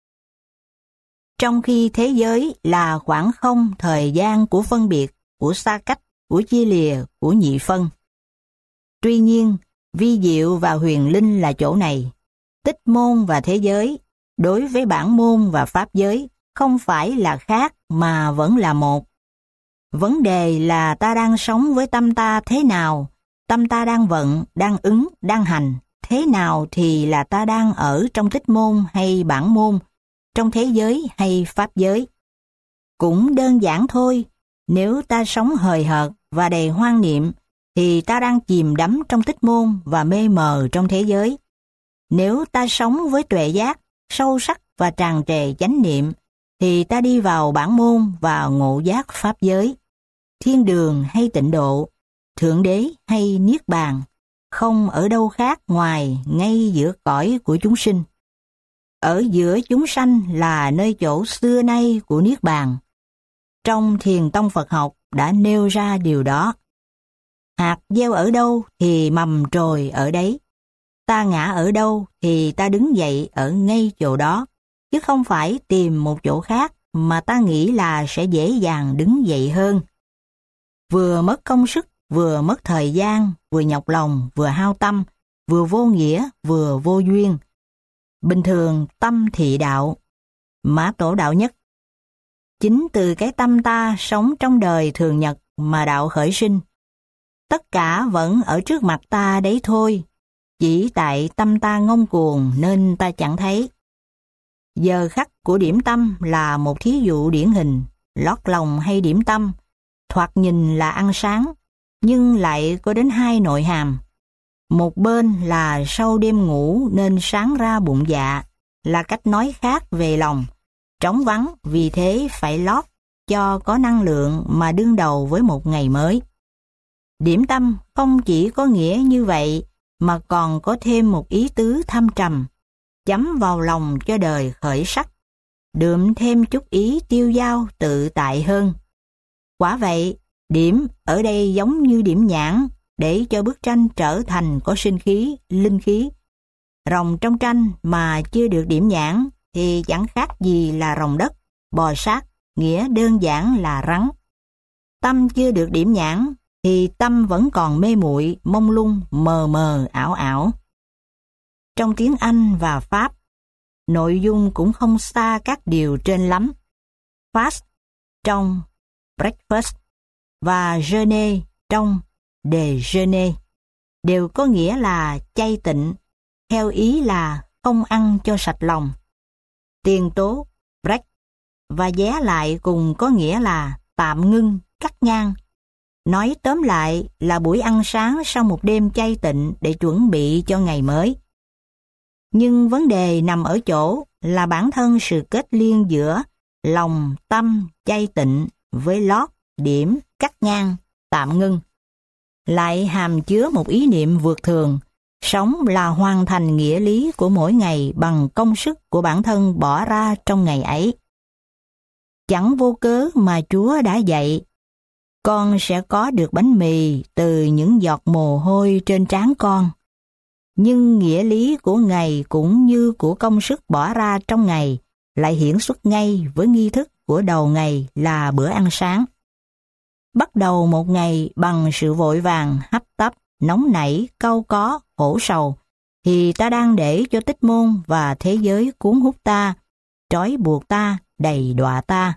A: Trong khi thế giới là khoảng không thời gian của phân biệt, của xa cách, của chia lìa, của nhị phân. Tuy nhiên, vi diệu và huyền linh là chỗ này. Tích môn và thế giới, đối với bản môn và pháp giới, không phải là khác mà vẫn là một. Vấn đề là ta đang sống với tâm ta thế nào, tâm ta đang vận, đang ứng, đang hành, thế nào thì là ta đang ở trong tích môn hay bản môn, trong thế giới hay pháp giới. Cũng đơn giản thôi, nếu ta sống hời hợt và đầy hoang niệm, thì ta đang chìm đắm trong tích môn và mê mờ trong thế giới. Nếu ta sống với tuệ giác, sâu sắc và tràn trề chánh niệm, thì ta đi vào bản môn và ngộ giác pháp giới, thiên đường hay tịnh độ, thượng đế hay niết bàn, không ở đâu khác ngoài ngay giữa cõi của chúng sinh. Ở giữa chúng sanh là nơi chỗ xưa nay của niết bàn. Trong Thiền tông Phật học đã nêu ra điều đó. Hạt gieo ở đâu thì mầm trồi ở đấy. Ta ngã ở đâu thì ta đứng dậy ở ngay chỗ đó, chứ không phải tìm một chỗ khác mà ta nghĩ là sẽ dễ dàng đứng dậy hơn. Vừa mất công sức, vừa mất thời gian, vừa nhọc lòng, vừa hao tâm, vừa vô nghĩa, vừa vô duyên. Bình thường tâm thị đạo, Mã Tổ đạo nhất. Chính từ cái tâm ta sống trong đời thường nhật mà đạo khởi sinh. Tất cả vẫn ở trước mặt ta đấy thôi, chỉ tại tâm ta ngông cuồng nên ta chẳng thấy. Giờ khắc của điểm tâm là một thí dụ điển hình. Lót lòng hay điểm tâm, thoạt nhìn là ăn sáng, nhưng lại có đến hai nội hàm. Một bên là sau đêm ngủ nên sáng ra bụng dạ, là cách nói khác về lòng, trống vắng, vì thế phải lót cho có năng lượng mà đương đầu với một ngày mới. Điểm tâm không chỉ có nghĩa như vậy, mà còn có thêm một ý tứ thâm trầm, chấm vào lòng cho đời khởi sắc, đượm thêm chút ý tiêu dao tự tại hơn. Quả vậy, điểm ở đây giống như điểm nhãn, để cho bức tranh trở thành có sinh khí, linh khí. Rồng trong tranh mà chưa được điểm nhãn thì chẳng khác gì là rồng đất, bò sát, nghĩa đơn giản là rắn. Tâm chưa được điểm nhãn thì tâm vẫn còn mê muội, mông lung, mờ mờ, ảo ảo. Trong tiếng Anh và Pháp, nội dung cũng không xa các điều trên lắm. Fast trong breakfast và jeûner trong déjeuner đều có nghĩa là chay tịnh, theo ý là không ăn cho sạch lòng. Tiền tố break và vé lại cùng có nghĩa là tạm ngưng, cắt ngang. Nói tóm lại là buổi ăn sáng sau một đêm chay tịnh để chuẩn bị cho ngày mới. Nhưng vấn đề nằm ở chỗ là bản thân sự kết liên giữa lòng, tâm, chay tịnh với lót, điểm, cắt ngang, tạm ngưng. Lại hàm chứa một ý niệm vượt thường, sống là hoàn thành nghĩa lý của mỗi ngày bằng công sức của bản thân bỏ ra trong ngày ấy. Chẳng vô cớ mà Chúa đã dạy, con sẽ có được bánh mì từ những giọt mồ hôi trên trán con. Nhưng nghĩa lý của ngày cũng như của công sức bỏ ra trong ngày lại hiển xuất ngay với nghi thức của đầu ngày là bữa ăn sáng. Bắt đầu một ngày bằng sự vội vàng, hấp tấp, nóng nảy, cau có, khổ sầu, thì ta đang để cho tích môn và thế giới cuốn hút ta, trói buộc ta, đầy đọa ta.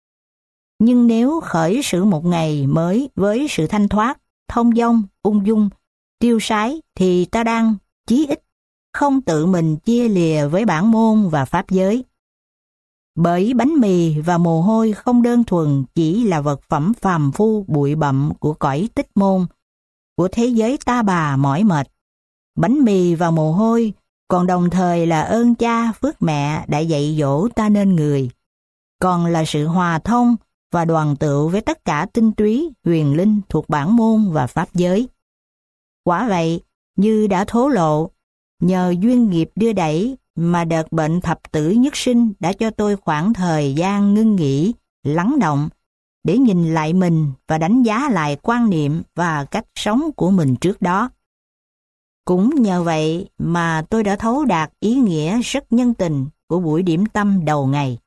A: Nhưng nếu khởi sự một ngày mới với sự thanh thoát, thông dong, ung dung, tiêu sái, thì ta đang chí ít không tự mình chia lìa với bản môn và pháp giới. Bởi bánh mì và mồ hôi không đơn thuần chỉ là vật phẩm phàm phu bụi bặm của cõi tích môn, của thế giới ta bà mỏi mệt. Bánh mì và mồ hôi còn đồng thời là ơn cha phước mẹ đã dạy dỗ ta nên người, còn là sự hòa thông và đoàn tựu với tất cả tinh túy, huyền linh thuộc bản môn và pháp giới. Quả vậy, như đã thố lộ, nhờ duyên nghiệp đưa đẩy mà đợt bệnh thập tử nhất sinh đã cho tôi khoảng thời gian ngưng nghỉ, lắng động, để nhìn lại mình và đánh giá lại quan niệm và cách sống của mình trước đó. Cũng nhờ vậy mà tôi đã thấu đạt ý nghĩa rất nhân tình của buổi điểm tâm đầu ngày.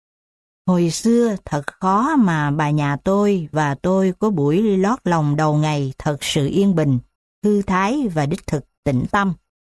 A: Hồi xưa thật khó mà bà nhà tôi và tôi có buổi lót lòng đầu ngày thật sự yên bình, thư thái và đích thực tĩnh tâm.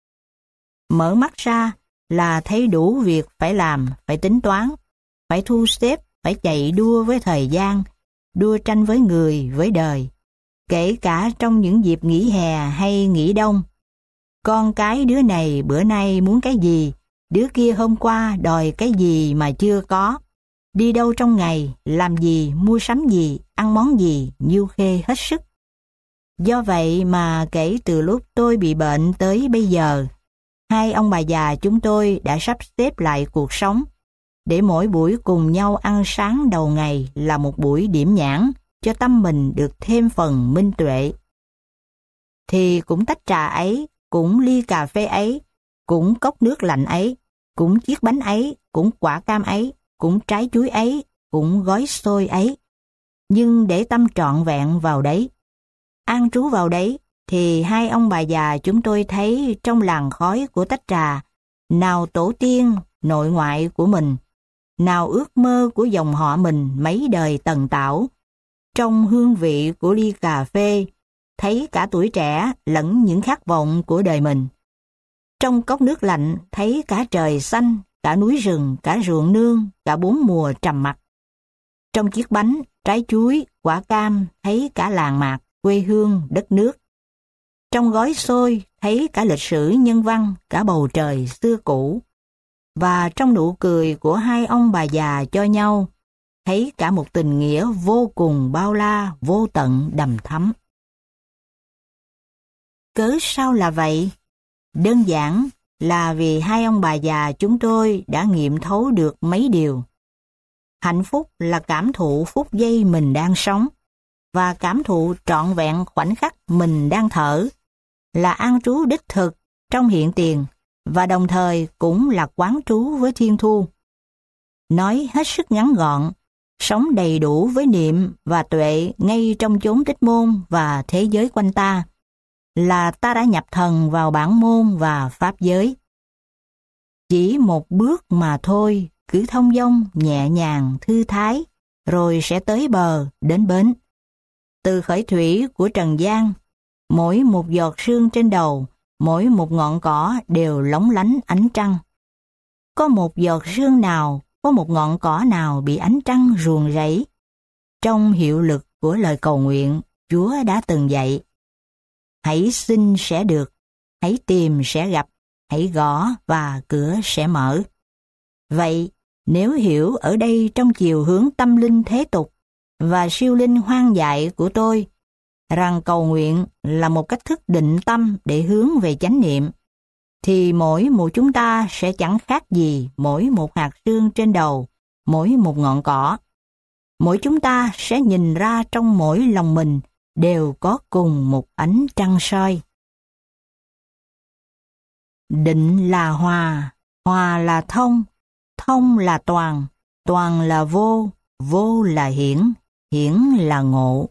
A: Mở mắt ra là thấy đủ việc phải làm, phải tính toán, phải thu xếp, phải chạy đua với thời gian, đua tranh với người, với đời, kể cả trong những dịp nghỉ hè hay nghỉ đông. Con cái đứa này bữa nay muốn cái gì, đứa kia hôm qua đòi cái gì mà chưa có, đi đâu trong ngày, làm gì, mua sắm gì, ăn món gì, nhiêu khê hết sức. Do vậy mà kể từ lúc tôi bị bệnh tới bây giờ, hai ông bà già chúng tôi đã sắp xếp lại cuộc sống, để mỗi buổi cùng nhau ăn sáng đầu ngày là một buổi điểm nhãn cho tâm mình được thêm phần minh tuệ. Thì cũng tách trà ấy, cũng ly cà phê ấy, cũng cốc nước lạnh ấy, cũng chiếc bánh ấy, cũng quả cam ấy, cũng trái chuối ấy, cũng gói xôi ấy. Nhưng để tâm trọn vẹn vào đấy, an trú vào đấy, thì hai ông bà già chúng tôi thấy trong làn khói của tách trà, nào tổ tiên, nội ngoại của mình, nào ước mơ của dòng họ mình mấy đời tần tảo, trong hương vị của ly cà phê, thấy cả tuổi trẻ lẫn những khát vọng của đời mình. Trong cốc nước lạnh thấy cả trời xanh, cả núi rừng, cả ruộng nương, cả bốn mùa trầm mặc. Trong chiếc bánh, trái chuối, quả cam thấy cả làng mạc, quê hương, đất nước. Trong gói xôi thấy cả lịch sử nhân văn, cả bầu trời xưa cũ. Và trong nụ cười của hai ông bà già cho nhau, thấy cả một tình nghĩa vô cùng bao la, vô tận đầm thắm. Cớ sao là vậy? Đơn giản là vì hai ông bà già chúng tôi đã nghiệm thấu được mấy điều. Hạnh phúc là cảm thụ phút giây mình đang sống, và cảm thụ trọn vẹn khoảnh khắc mình đang thở, là an trú đích thực trong hiện tiền, và đồng thời cũng là quán trú với thiên thu. Nói hết sức ngắn gọn, sống đầy đủ với niệm và tuệ ngay trong chốn tích môn và thế giới quanh ta, là ta đã nhập thần vào bản môn và pháp giới. Chỉ một bước mà thôi, cứ thông dong, nhẹ nhàng, thư thái, rồi sẽ tới bờ, đến bến. Từ khởi thủy của trần gian, mỗi một giọt sương trên đầu, mỗi một ngọn cỏ đều lóng lánh ánh trăng. Có một giọt sương nào, có một ngọn cỏ nào bị ánh trăng ruồng rẫy. Trong hiệu lực của lời cầu nguyện, Chúa đã từng dạy: hãy xin sẽ được, hãy tìm sẽ gặp, hãy gõ và cửa sẽ mở. Vậy, nếu hiểu ở đây trong chiều hướng tâm linh thế tục và siêu linh hoang dại của tôi, rằng cầu nguyện là một cách thức định tâm để hướng về chánh niệm, thì mỗi một chúng ta sẽ chẳng khác gì mỗi một hạt sương trên đầu, mỗi một ngọn cỏ. Mỗi chúng ta sẽ nhìn ra trong mỗi lòng mình đều có cùng một ánh trăng soi. Định là hòa, hòa là thông, thông là toàn, toàn là vô, vô là hiển, hiển là ngộ.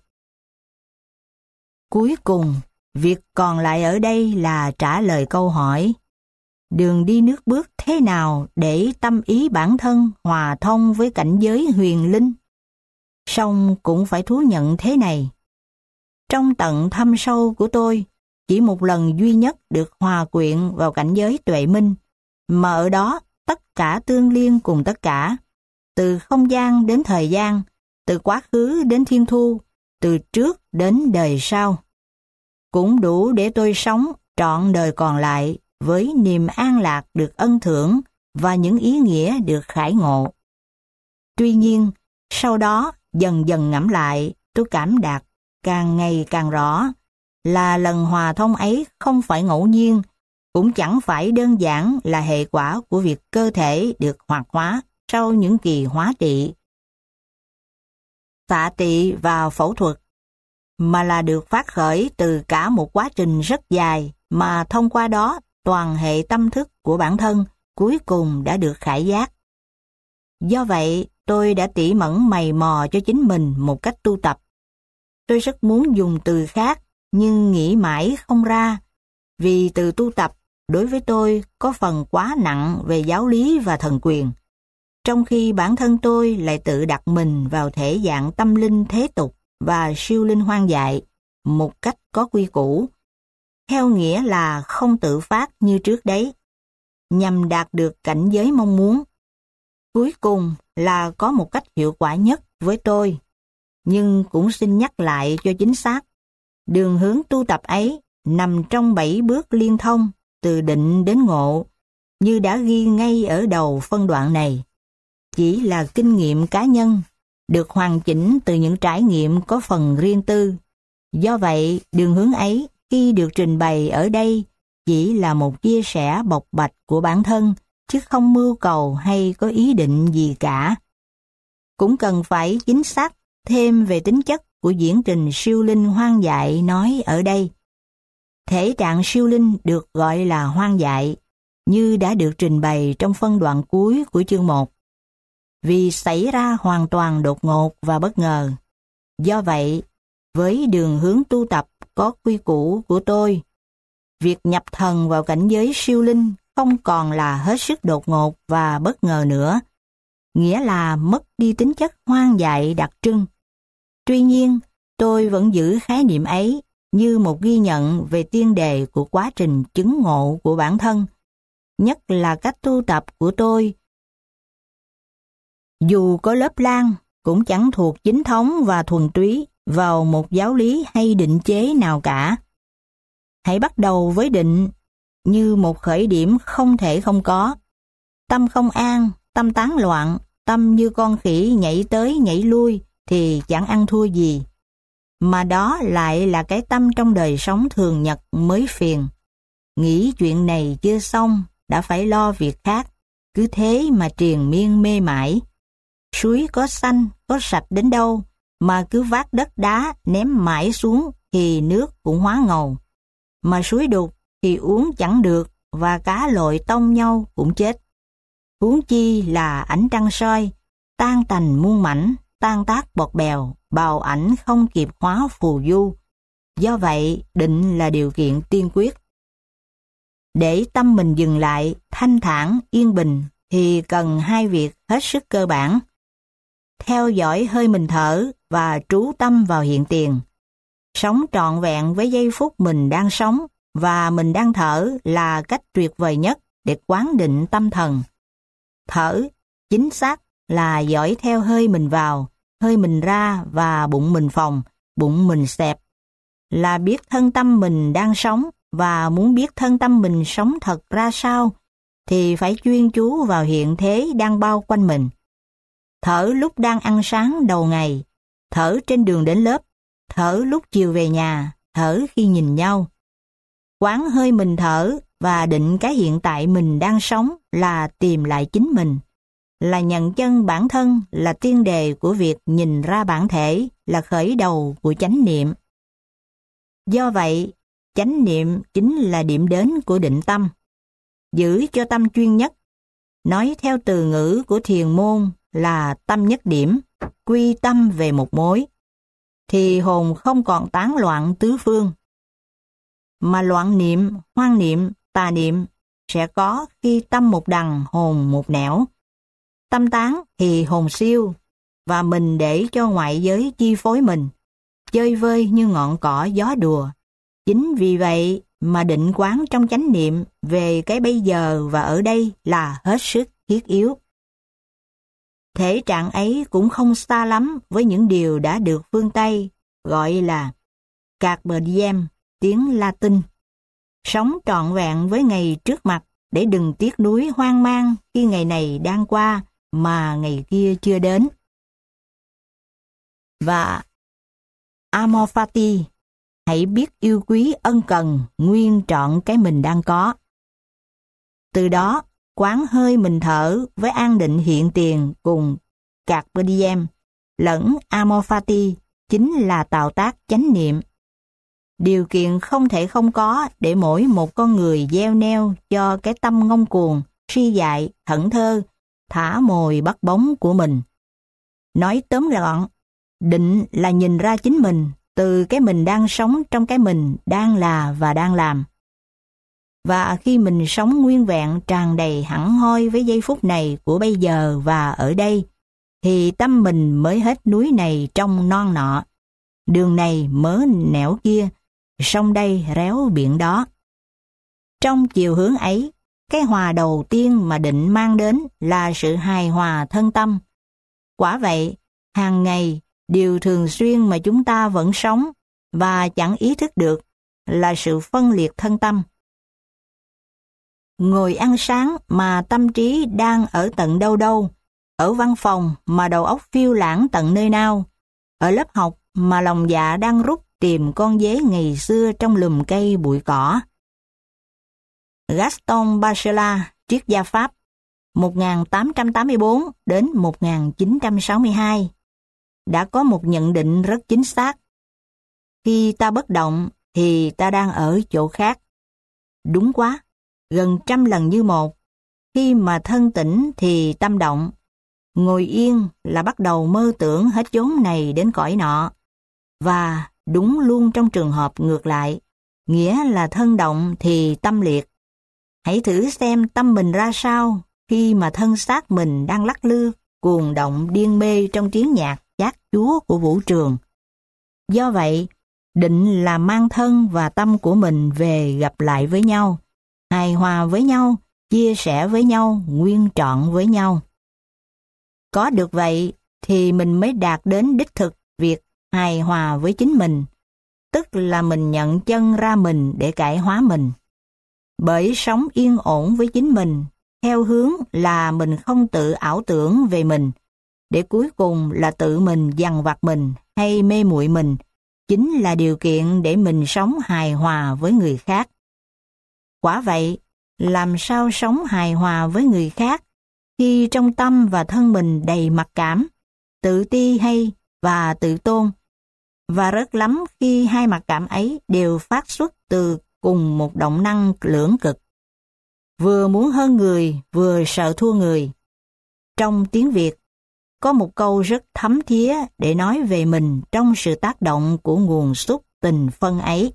A: Cuối cùng, việc còn lại ở đây là trả lời câu hỏi: đường đi nước bước thế nào để tâm ý bản thân hòa thông với cảnh giới huyền linh? Song cũng phải thú nhận thế này: trong tận thâm sâu của tôi, chỉ một lần duy nhất được hòa quyện vào cảnh giới tuệ minh, mà ở đó tất cả tương liên cùng tất cả, từ không gian đến thời gian, từ quá khứ đến thiên thu, từ trước đến đời sau. Cũng đủ để tôi sống trọn đời còn lại với niềm an lạc được ân thưởng và những ý nghĩa được khải ngộ. Tuy nhiên, sau đó dần dần ngẫm lại, tôi cảm đạt càng ngày càng rõ là lần hòa thông ấy không phải ngẫu nhiên, cũng chẳng phải đơn giản là hệ quả của việc cơ thể được hoạt hóa sau những kỳ hóa trị, xạ trị và phẫu thuật, mà là được phát khởi từ cả một quá trình rất dài, mà thông qua đó toàn hệ tâm thức của bản thân cuối cùng đã được khải giác. Do vậy, tôi đã tỉ mẩn mày mò cho chính mình một cách tu tập. Tôi rất muốn dùng từ khác, nhưng nghĩ mãi không ra, vì từ tu tập đối với tôi có phần quá nặng về giáo lý và thần quyền, trong khi bản thân tôi lại tự đặt mình vào thể dạng tâm linh thế tục và siêu linh hoang dại một cách có quy củ, theo nghĩa là không tự phát như trước đấy, nhằm đạt được cảnh giới mong muốn. Cuối cùng là có một cách hiệu quả nhất với tôi, nhưng cũng xin nhắc lại cho chính xác, đường hướng tu tập ấy nằm trong bảy bước liên thông từ định đến ngộ, như đã ghi ngay ở đầu phân đoạn này. Chỉ là kinh nghiệm cá nhân, được hoàn chỉnh từ những trải nghiệm có phần riêng tư, Do vậy, đường hướng ấy khi được trình bày ở đây chỉ là một chia sẻ bộc bạch của bản thân, chứ không mưu cầu hay có ý định gì cả. Cũng cần phải chính xác thêm về tính chất của diễn trình siêu linh hoang dại nói ở đây. Thể trạng siêu linh được gọi là hoang dại, như đã được trình bày trong phân đoạn cuối của chương một, vì xảy ra hoàn toàn đột ngột và bất ngờ. Do vậy, với đường hướng tu tập có quy củ của tôi, việc nhập thần vào cảnh giới siêu linh không còn là hết sức đột ngột và bất ngờ nữa, nghĩa là mất đi tính chất hoang dại đặc trưng. Tuy nhiên, tôi vẫn giữ khái niệm ấy như một ghi nhận về tiên đề của quá trình chứng ngộ của bản thân, nhất là cách tu tập của tôi. Dù có lớp lang, cũng chẳng thuộc chính thống và thuần túy vào một giáo lý hay định chế nào cả. Hãy bắt đầu với định như một khởi điểm không thể không có. Tâm không an, tâm tán loạn, tâm như con khỉ nhảy tới nhảy lui thì chẳng ăn thua gì. Mà đó lại là cái tâm trong đời sống thường nhật mới phiền. Nghĩ chuyện này chưa xong, đã phải lo việc khác, cứ thế mà triền miên mê mãi. Suối có xanh, có sạch đến đâu, mà cứ vác đất đá ném mãi xuống thì nước cũng hóa ngầu. Mà suối đục thì uống chẳng được và cá lội tông nhau cũng chết. Huống chi là ánh trăng soi, tan tành muôn mảnh, tan tác bọt bèo, bào ảnh không kịp hóa phù du. Do vậy, định là điều kiện tiên quyết. Để tâm mình dừng lại, thanh thản, yên bình, thì cần hai việc hết sức cơ bản. Theo dõi hơi mình thở và trú tâm vào hiện tiền. Sống trọn vẹn với giây phút mình đang sống và mình đang thở là cách tuyệt vời nhất để quán định tâm thần. Thở, chính xác là dõi theo hơi mình vào, hơi mình ra và bụng mình phồng, bụng mình xẹp. Là biết thân tâm mình đang sống và muốn biết thân tâm mình sống thật ra sao thì phải chuyên chú vào hiện thế đang bao quanh mình. Thở lúc đang ăn sáng đầu ngày, thở trên đường đến lớp, thở lúc chiều về nhà, thở khi nhìn nhau. Quán hơi mình thở và định cái hiện tại mình đang sống là tìm lại chính mình, là nhận chân bản thân, là tiên đề của việc nhìn ra bản thể, là khởi đầu của chánh niệm. Do vậy, chánh niệm chính là điểm đến của định tâm. Giữ cho tâm chuyên nhất, nói theo từ ngữ của thiền môn là tâm nhất điểm, quy tâm về một mối, thì hồn không còn tán loạn tứ phương. Mà loạn niệm, hoang niệm, tà niệm sẽ có khi tâm một đằng, hồn một nẻo. Tâm tán thì hồn siêu, và mình để cho ngoại giới chi phối mình, chơi vơi như ngọn cỏ gió đùa. Chính vì vậy mà định quán trong chánh niệm về cái bây giờ và ở đây là hết sức thiết yếu. Thể trạng ấy cũng không xa lắm với những điều đã được phương Tây gọi là carpe diem, tiếng Latin. Sống trọn vẹn với ngày trước mặt để đừng tiếc nuối hoang mang khi ngày này đang qua mà ngày kia chưa đến. Và amor fati, hãy biết yêu quý ân cần nguyên trọn cái mình đang có. Từ đó, quán hơi mình thở với an định hiện tiền cùng carpe diem lẫn amor fati chính là tạo tác chánh niệm. Điều kiện không thể không có để mỗi một con người gieo neo cho cái tâm ngông cuồng, si dại, thẫn thơ, thả mồi bắt bóng của mình. Nói tóm gọn, định là nhìn ra chính mình từ cái mình đang sống trong cái mình đang là và đang làm. Và khi mình sống nguyên vẹn tràn đầy hẳn hoi với giây phút này của bây giờ và ở đây, thì tâm mình mới hết núi này trong non nọ, đường này mớ nẻo kia, sông đây réo biển đó. Trong chiều hướng ấy, cái hòa đầu tiên mà định mang đến là sự hài hòa thân tâm. Quả vậy, hàng ngày, điều thường xuyên mà chúng ta vẫn sống và chẳng ý thức được là sự phân liệt thân tâm. Ngồi ăn sáng mà tâm trí đang ở tận đâu đâu, ở văn phòng mà đầu óc phiêu lãng tận nơi nào, ở lớp học mà lòng dạ đang rút tìm con dế ngày xưa trong lùm cây bụi cỏ. Gaston Bachelard, triết gia Pháp, một nghìn tám trăm tám mươi tư đến một nghìn chín trăm sáu mươi hai, đã có một nhận định rất chính xác. Khi ta bất động thì ta đang ở chỗ khác. Đúng quá, gần trăm lần như một. Khi mà thân tỉnh thì tâm động. Ngồi yên là bắt đầu mơ tưởng hết chốn này đến cõi nọ. Và đúng luôn trong trường hợp ngược lại, nghĩa là thân động thì tâm liệt. Hãy thử xem tâm mình ra sao khi mà thân xác mình đang lắc lư, cuồng động điên mê trong tiếng nhạc chát chúa của vũ trường. Do vậy, định là mang thân và tâm của mình về gặp lại với nhau, hài hòa với nhau, chia sẻ với nhau, nguyên trọn với nhau. Có được vậy thì mình mới đạt đến đích thực việc hài hòa với chính mình, tức là mình nhận chân ra mình để cải hóa mình. Bởi sống yên ổn với chính mình, theo hướng là mình không tự ảo tưởng về mình, để cuối cùng là tự mình dằn vặt mình hay mê muội mình, chính là điều kiện để mình sống hài hòa với người khác. Quả vậy, làm sao sống hài hòa với người khác khi trong tâm và thân mình đầy mặc cảm, tự ti hay và tự tôn, và rất lắm khi hai mặc cảm ấy đều phát xuất từ cùng một động năng lưỡng cực. Vừa muốn hơn người, vừa sợ thua người. Trong tiếng Việt, có một câu rất thấm thía để nói về mình trong sự tác động của nguồn xúc tình phân ấy.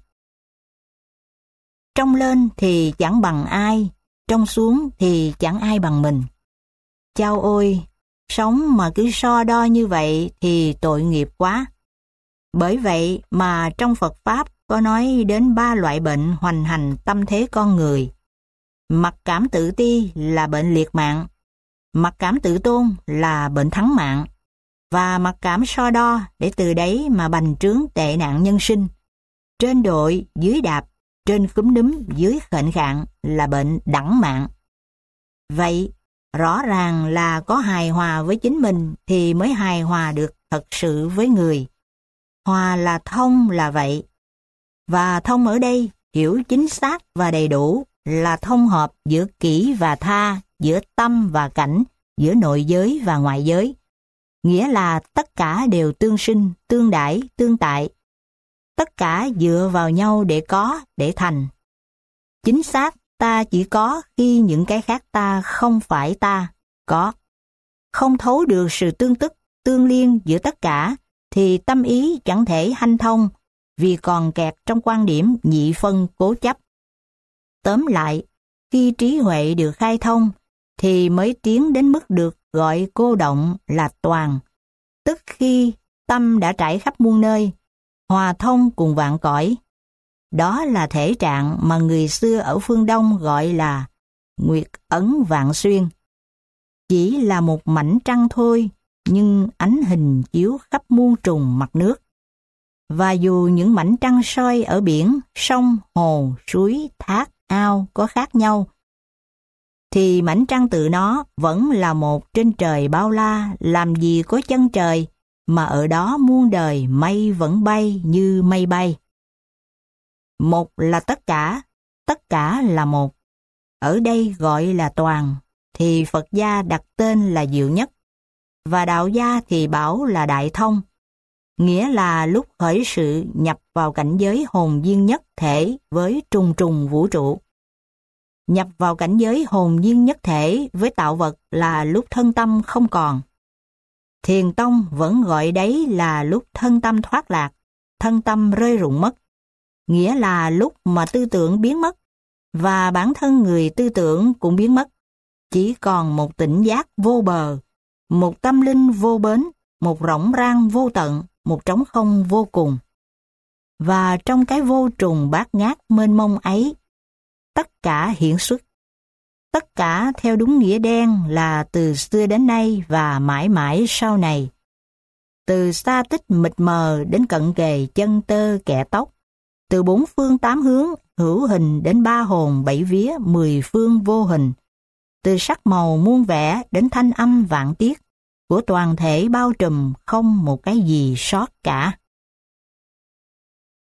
A: Trong lên thì chẳng bằng ai, trong xuống thì chẳng ai bằng mình. Chao ôi, sống mà cứ so đo như vậy thì tội nghiệp quá. Bởi vậy mà trong Phật Pháp có nói đến ba loại bệnh hoành hành tâm thế con người. Mặc cảm tự ti là bệnh liệt mạng, mặc cảm tự tôn là bệnh thắng mạng, và mặc cảm so đo để từ đấy mà bành trướng tệ nạn nhân sinh. Trên đội, dưới đạp, trên cúm núm, dưới khệnh khạng là bệnh đẳng mạng. Vậy, rõ ràng là có hài hòa với chính mình thì mới hài hòa được thật sự với người. Hòa là thông là vậy. Và thông ở đây hiểu chính xác và đầy đủ là thông hợp giữa kỹ và tha, giữa tâm và cảnh, giữa nội giới và ngoại giới. Nghĩa là tất cả đều tương sinh, tương đãi, tương tại. Tất cả dựa vào nhau để có, để thành. Chính xác, ta chỉ có khi những cái khác ta không phải ta, có. Không thấu được sự tương tức, tương liên giữa tất cả, thì tâm ý chẳng thể hanh thông, vì còn kẹt trong quan điểm nhị phân cố chấp. Tóm lại, khi trí huệ được khai thông, thì mới tiến đến mức được gọi cô động là toàn, tức khi tâm đã trải khắp muôn nơi, hòa thông cùng vạn cõi. Đó là thể trạng mà người xưa ở phương Đông gọi là Nguyệt Ấn Vạn Xuyên. Chỉ là một mảnh trăng thôi, nhưng ánh hình chiếu khắp muôn trùng mặt nước. Và dù những mảnh trăng soi ở biển, sông, hồ, suối, thác, ao có khác nhau, thì mảnh trăng tự nó vẫn là một trên trời bao la, làm gì có chân trời, mà ở đó muôn đời mây vẫn bay như mây bay. Một là tất cả, tất cả là một. Ở đây gọi là toàn, thì Phật gia đặt tên là Diệu Nhất, và Đạo gia thì bảo là Đại Thông, nghĩa là lúc khởi sự nhập vào cảnh giới hồn nhiên nhất thể với trùng trùng vũ trụ. Nhập vào cảnh giới hồn nhiên nhất thể với tạo vật là lúc thân tâm không còn. Thiền tông vẫn gọi đấy là lúc thân tâm thoát lạc, thân tâm rơi rụng mất, nghĩa là lúc mà tư tưởng biến mất, và bản thân người tư tưởng cũng biến mất. Chỉ còn một tỉnh giác vô bờ, một tâm linh vô bến, một rỗng rang vô tận, một trống không vô cùng. Và trong cái vô trùng bát ngát mênh mông ấy, tất cả hiển xuất. Tất cả theo đúng nghĩa đen là từ xưa đến nay và mãi mãi sau này. Từ xa tích mịt mờ đến cận kề chân tơ kẻ tóc, từ bốn phương tám hướng hữu hình đến ba hồn bảy vía mười phương vô hình, từ sắc màu muôn vẻ đến thanh âm vạn tiết, của toàn thể bao trùm không một cái gì sót cả.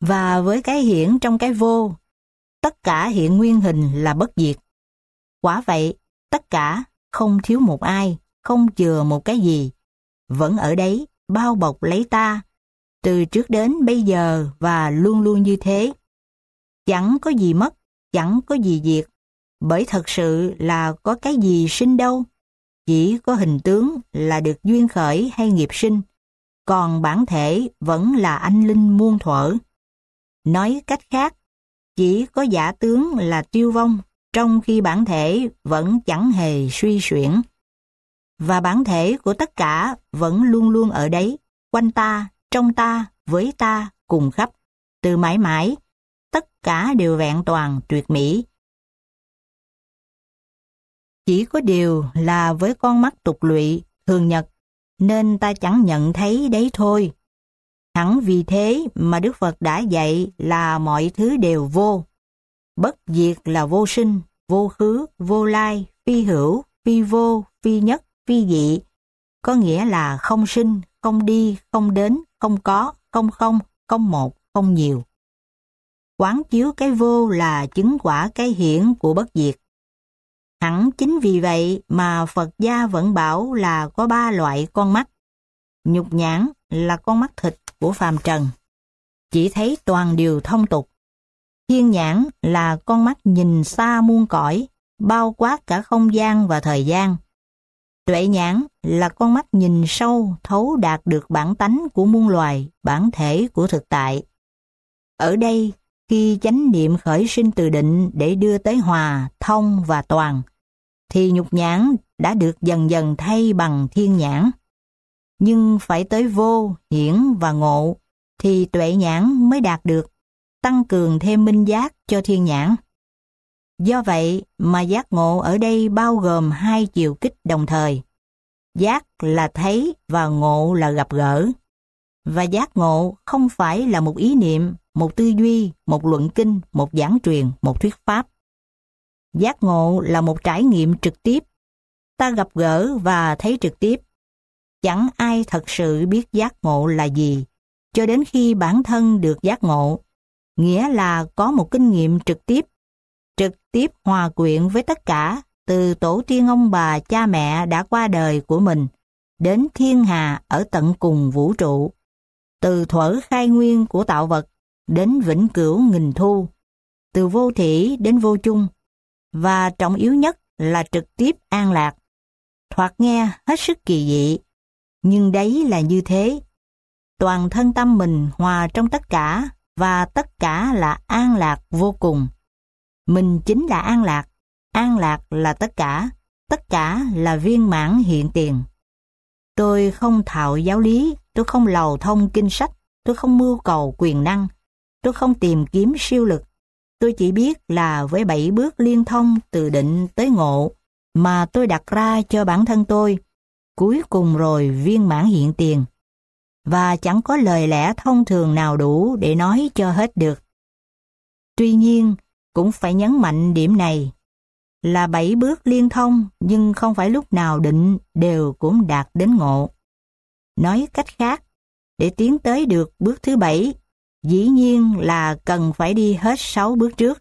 A: Và với cái hiển trong cái vô, tất cả hiện nguyên hình là bất diệt. Quả vậy, tất cả, không thiếu một ai, không chừa một cái gì, vẫn ở đấy, bao bọc lấy ta, từ trước đến bây giờ và luôn luôn như thế. Chẳng có gì mất, chẳng có gì diệt, bởi thật sự là có cái gì sinh đâu. Chỉ có hình tướng là được duyên khởi hay nghiệp sinh, còn bản thể vẫn là anh linh muôn thuở. Nói cách khác, chỉ có giả tướng là tiêu vong, trong khi bản thể vẫn chẳng hề suy xuyển. Và bản thể của tất cả vẫn luôn luôn ở đấy, quanh ta, trong ta, với ta, cùng khắp, từ mãi mãi, tất cả đều vẹn toàn tuyệt mỹ. Chỉ có điều là với con mắt tục lụy, thường nhật, nên ta chẳng nhận thấy đấy thôi. Hẳn vì thế mà Đức Phật đã dạy là mọi thứ đều vô. Bất diệt là vô sinh, vô khứ, vô lai, phi hữu, phi vô, phi nhất, phi dị. Có nghĩa là không sinh, không đi, không đến, không có, không không, không một, không nhiều. Quán chiếu cái vô là chứng quả cái hiển của bất diệt. Hẳn chính vì vậy mà Phật gia vẫn bảo là có ba loại con mắt. Nhục nhãn là con mắt thịt của phàm trần, chỉ thấy toàn điều thông tục. Thiên nhãn là con mắt nhìn xa muôn cõi, bao quát cả không gian và thời gian. Tuệ nhãn là con mắt nhìn sâu, thấu đạt được bản tánh của muôn loài, bản thể của thực tại. Ở đây, khi chánh niệm khởi sinh từ định để đưa tới hòa, thông và toàn, thì nhục nhãn đã được dần dần thay bằng thiên nhãn. Nhưng phải tới vô, hiển và ngộ, thì tuệ nhãn mới đạt được, tăng cường thêm minh giác cho thiên nhãn. Do vậy mà giác ngộ ở đây bao gồm hai chiều kích đồng thời. Giác là thấy và ngộ là gặp gỡ. Và giác ngộ không phải là một ý niệm, một tư duy, một luận kinh, một giảng truyền, một thuyết pháp. Giác ngộ là một trải nghiệm trực tiếp. Ta gặp gỡ và thấy trực tiếp. Chẳng ai thật sự biết giác ngộ là gì, cho đến khi bản thân được giác ngộ, nghĩa là có một kinh nghiệm trực tiếp, trực tiếp hòa quyện với tất cả, từ tổ tiên ông bà cha mẹ đã qua đời của mình, đến thiên hà ở tận cùng vũ trụ, từ thuở khai nguyên của tạo vật, đến vĩnh cửu nghìn thu, từ vô thỉ đến vô chung, và trọng yếu nhất là trực tiếp an lạc. Thoạt nghe hết sức kỳ dị, nhưng đấy là như thế. Toàn thân tâm mình hòa trong tất cả, và tất cả là an lạc vô cùng. Mình chính là an lạc, an lạc là tất cả, tất cả là viên mãn hiện tiền. Tôi không thạo giáo lý, tôi không lầu thông kinh sách, tôi không mưu cầu quyền năng, tôi không tìm kiếm siêu lực. Tôi chỉ biết là với bảy bước liên thông từ định tới ngộ mà tôi đặt ra cho bản thân tôi, cuối cùng rồi viên mãn hiện tiền. Và chẳng có lời lẽ thông thường nào đủ để nói cho hết được. Tuy nhiên, cũng phải nhấn mạnh điểm này, là bảy bước liên thông nhưng không phải lúc nào định đều cũng đạt đến ngộ. Nói cách khác, để tiến tới được bước thứ bảy, dĩ nhiên là cần phải đi hết sáu bước trước.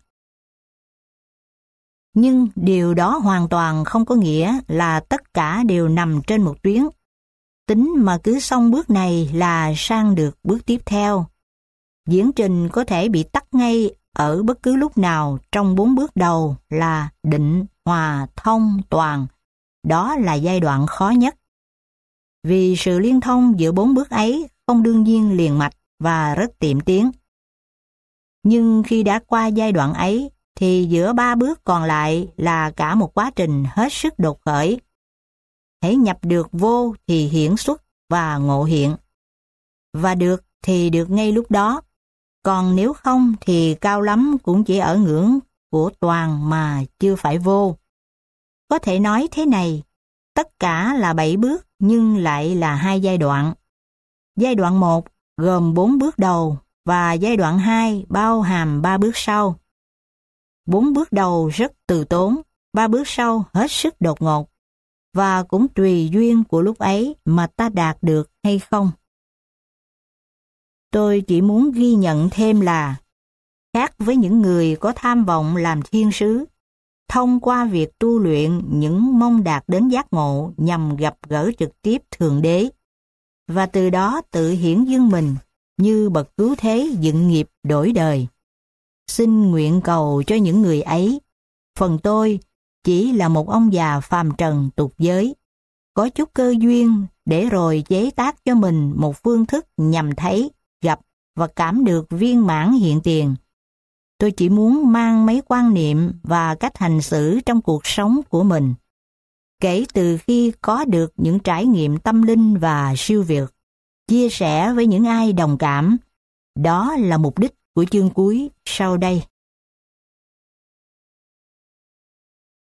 A: Nhưng điều đó hoàn toàn không có nghĩa là tất cả đều nằm trên một tuyến. Tính mà cứ xong bước này là sang được bước tiếp theo. Diễn trình có thể bị tắt ngay ở bất cứ lúc nào trong bốn bước đầu là định, hòa, thông, toàn. Đó là giai đoạn khó nhất. Vì sự liên thông giữa bốn bước ấy không đương nhiên liền mạch và rất tiệm tiến. Nhưng khi đã qua giai đoạn ấy, thì giữa ba bước còn lại là cả một quá trình hết sức đột khởi. Hãy nhập được vô thì hiển xuất và ngộ hiện. Và được thì được ngay lúc đó. Còn nếu không thì cao lắm cũng chỉ ở ngưỡng của toàn mà chưa phải vô. Có thể nói thế này, tất cả là bảy bước nhưng lại là hai giai đoạn. Giai đoạn một gồm bốn bước đầu và giai đoạn hai bao hàm ba bước sau. Bốn bước đầu rất từ tốn, ba bước sau hết sức đột ngột, và cũng tùy duyên của lúc ấy mà ta đạt được hay không. Tôi chỉ muốn ghi nhận thêm là, khác với những người có tham vọng làm thiên sứ, thông qua việc tu luyện những mong đạt đến giác ngộ nhằm gặp gỡ trực tiếp Thượng Đế, và từ đó tự hiển dương mình như bậc cứu thế dựng nghiệp đổi đời. Xin nguyện cầu cho những người ấy. Phần tôi chỉ là một ông già phàm trần tục giới, có chút cơ duyên để rồi chế tác cho mình một phương thức nhằm thấy, gặp và cảm được viên mãn hiện tiền. Tôi chỉ muốn mang mấy quan niệm và cách hành xử trong cuộc sống của mình, kể từ khi có được những trải nghiệm tâm linh và siêu việt, chia sẻ với những ai đồng cảm. Đó là mục đích của chương cuối sau đây.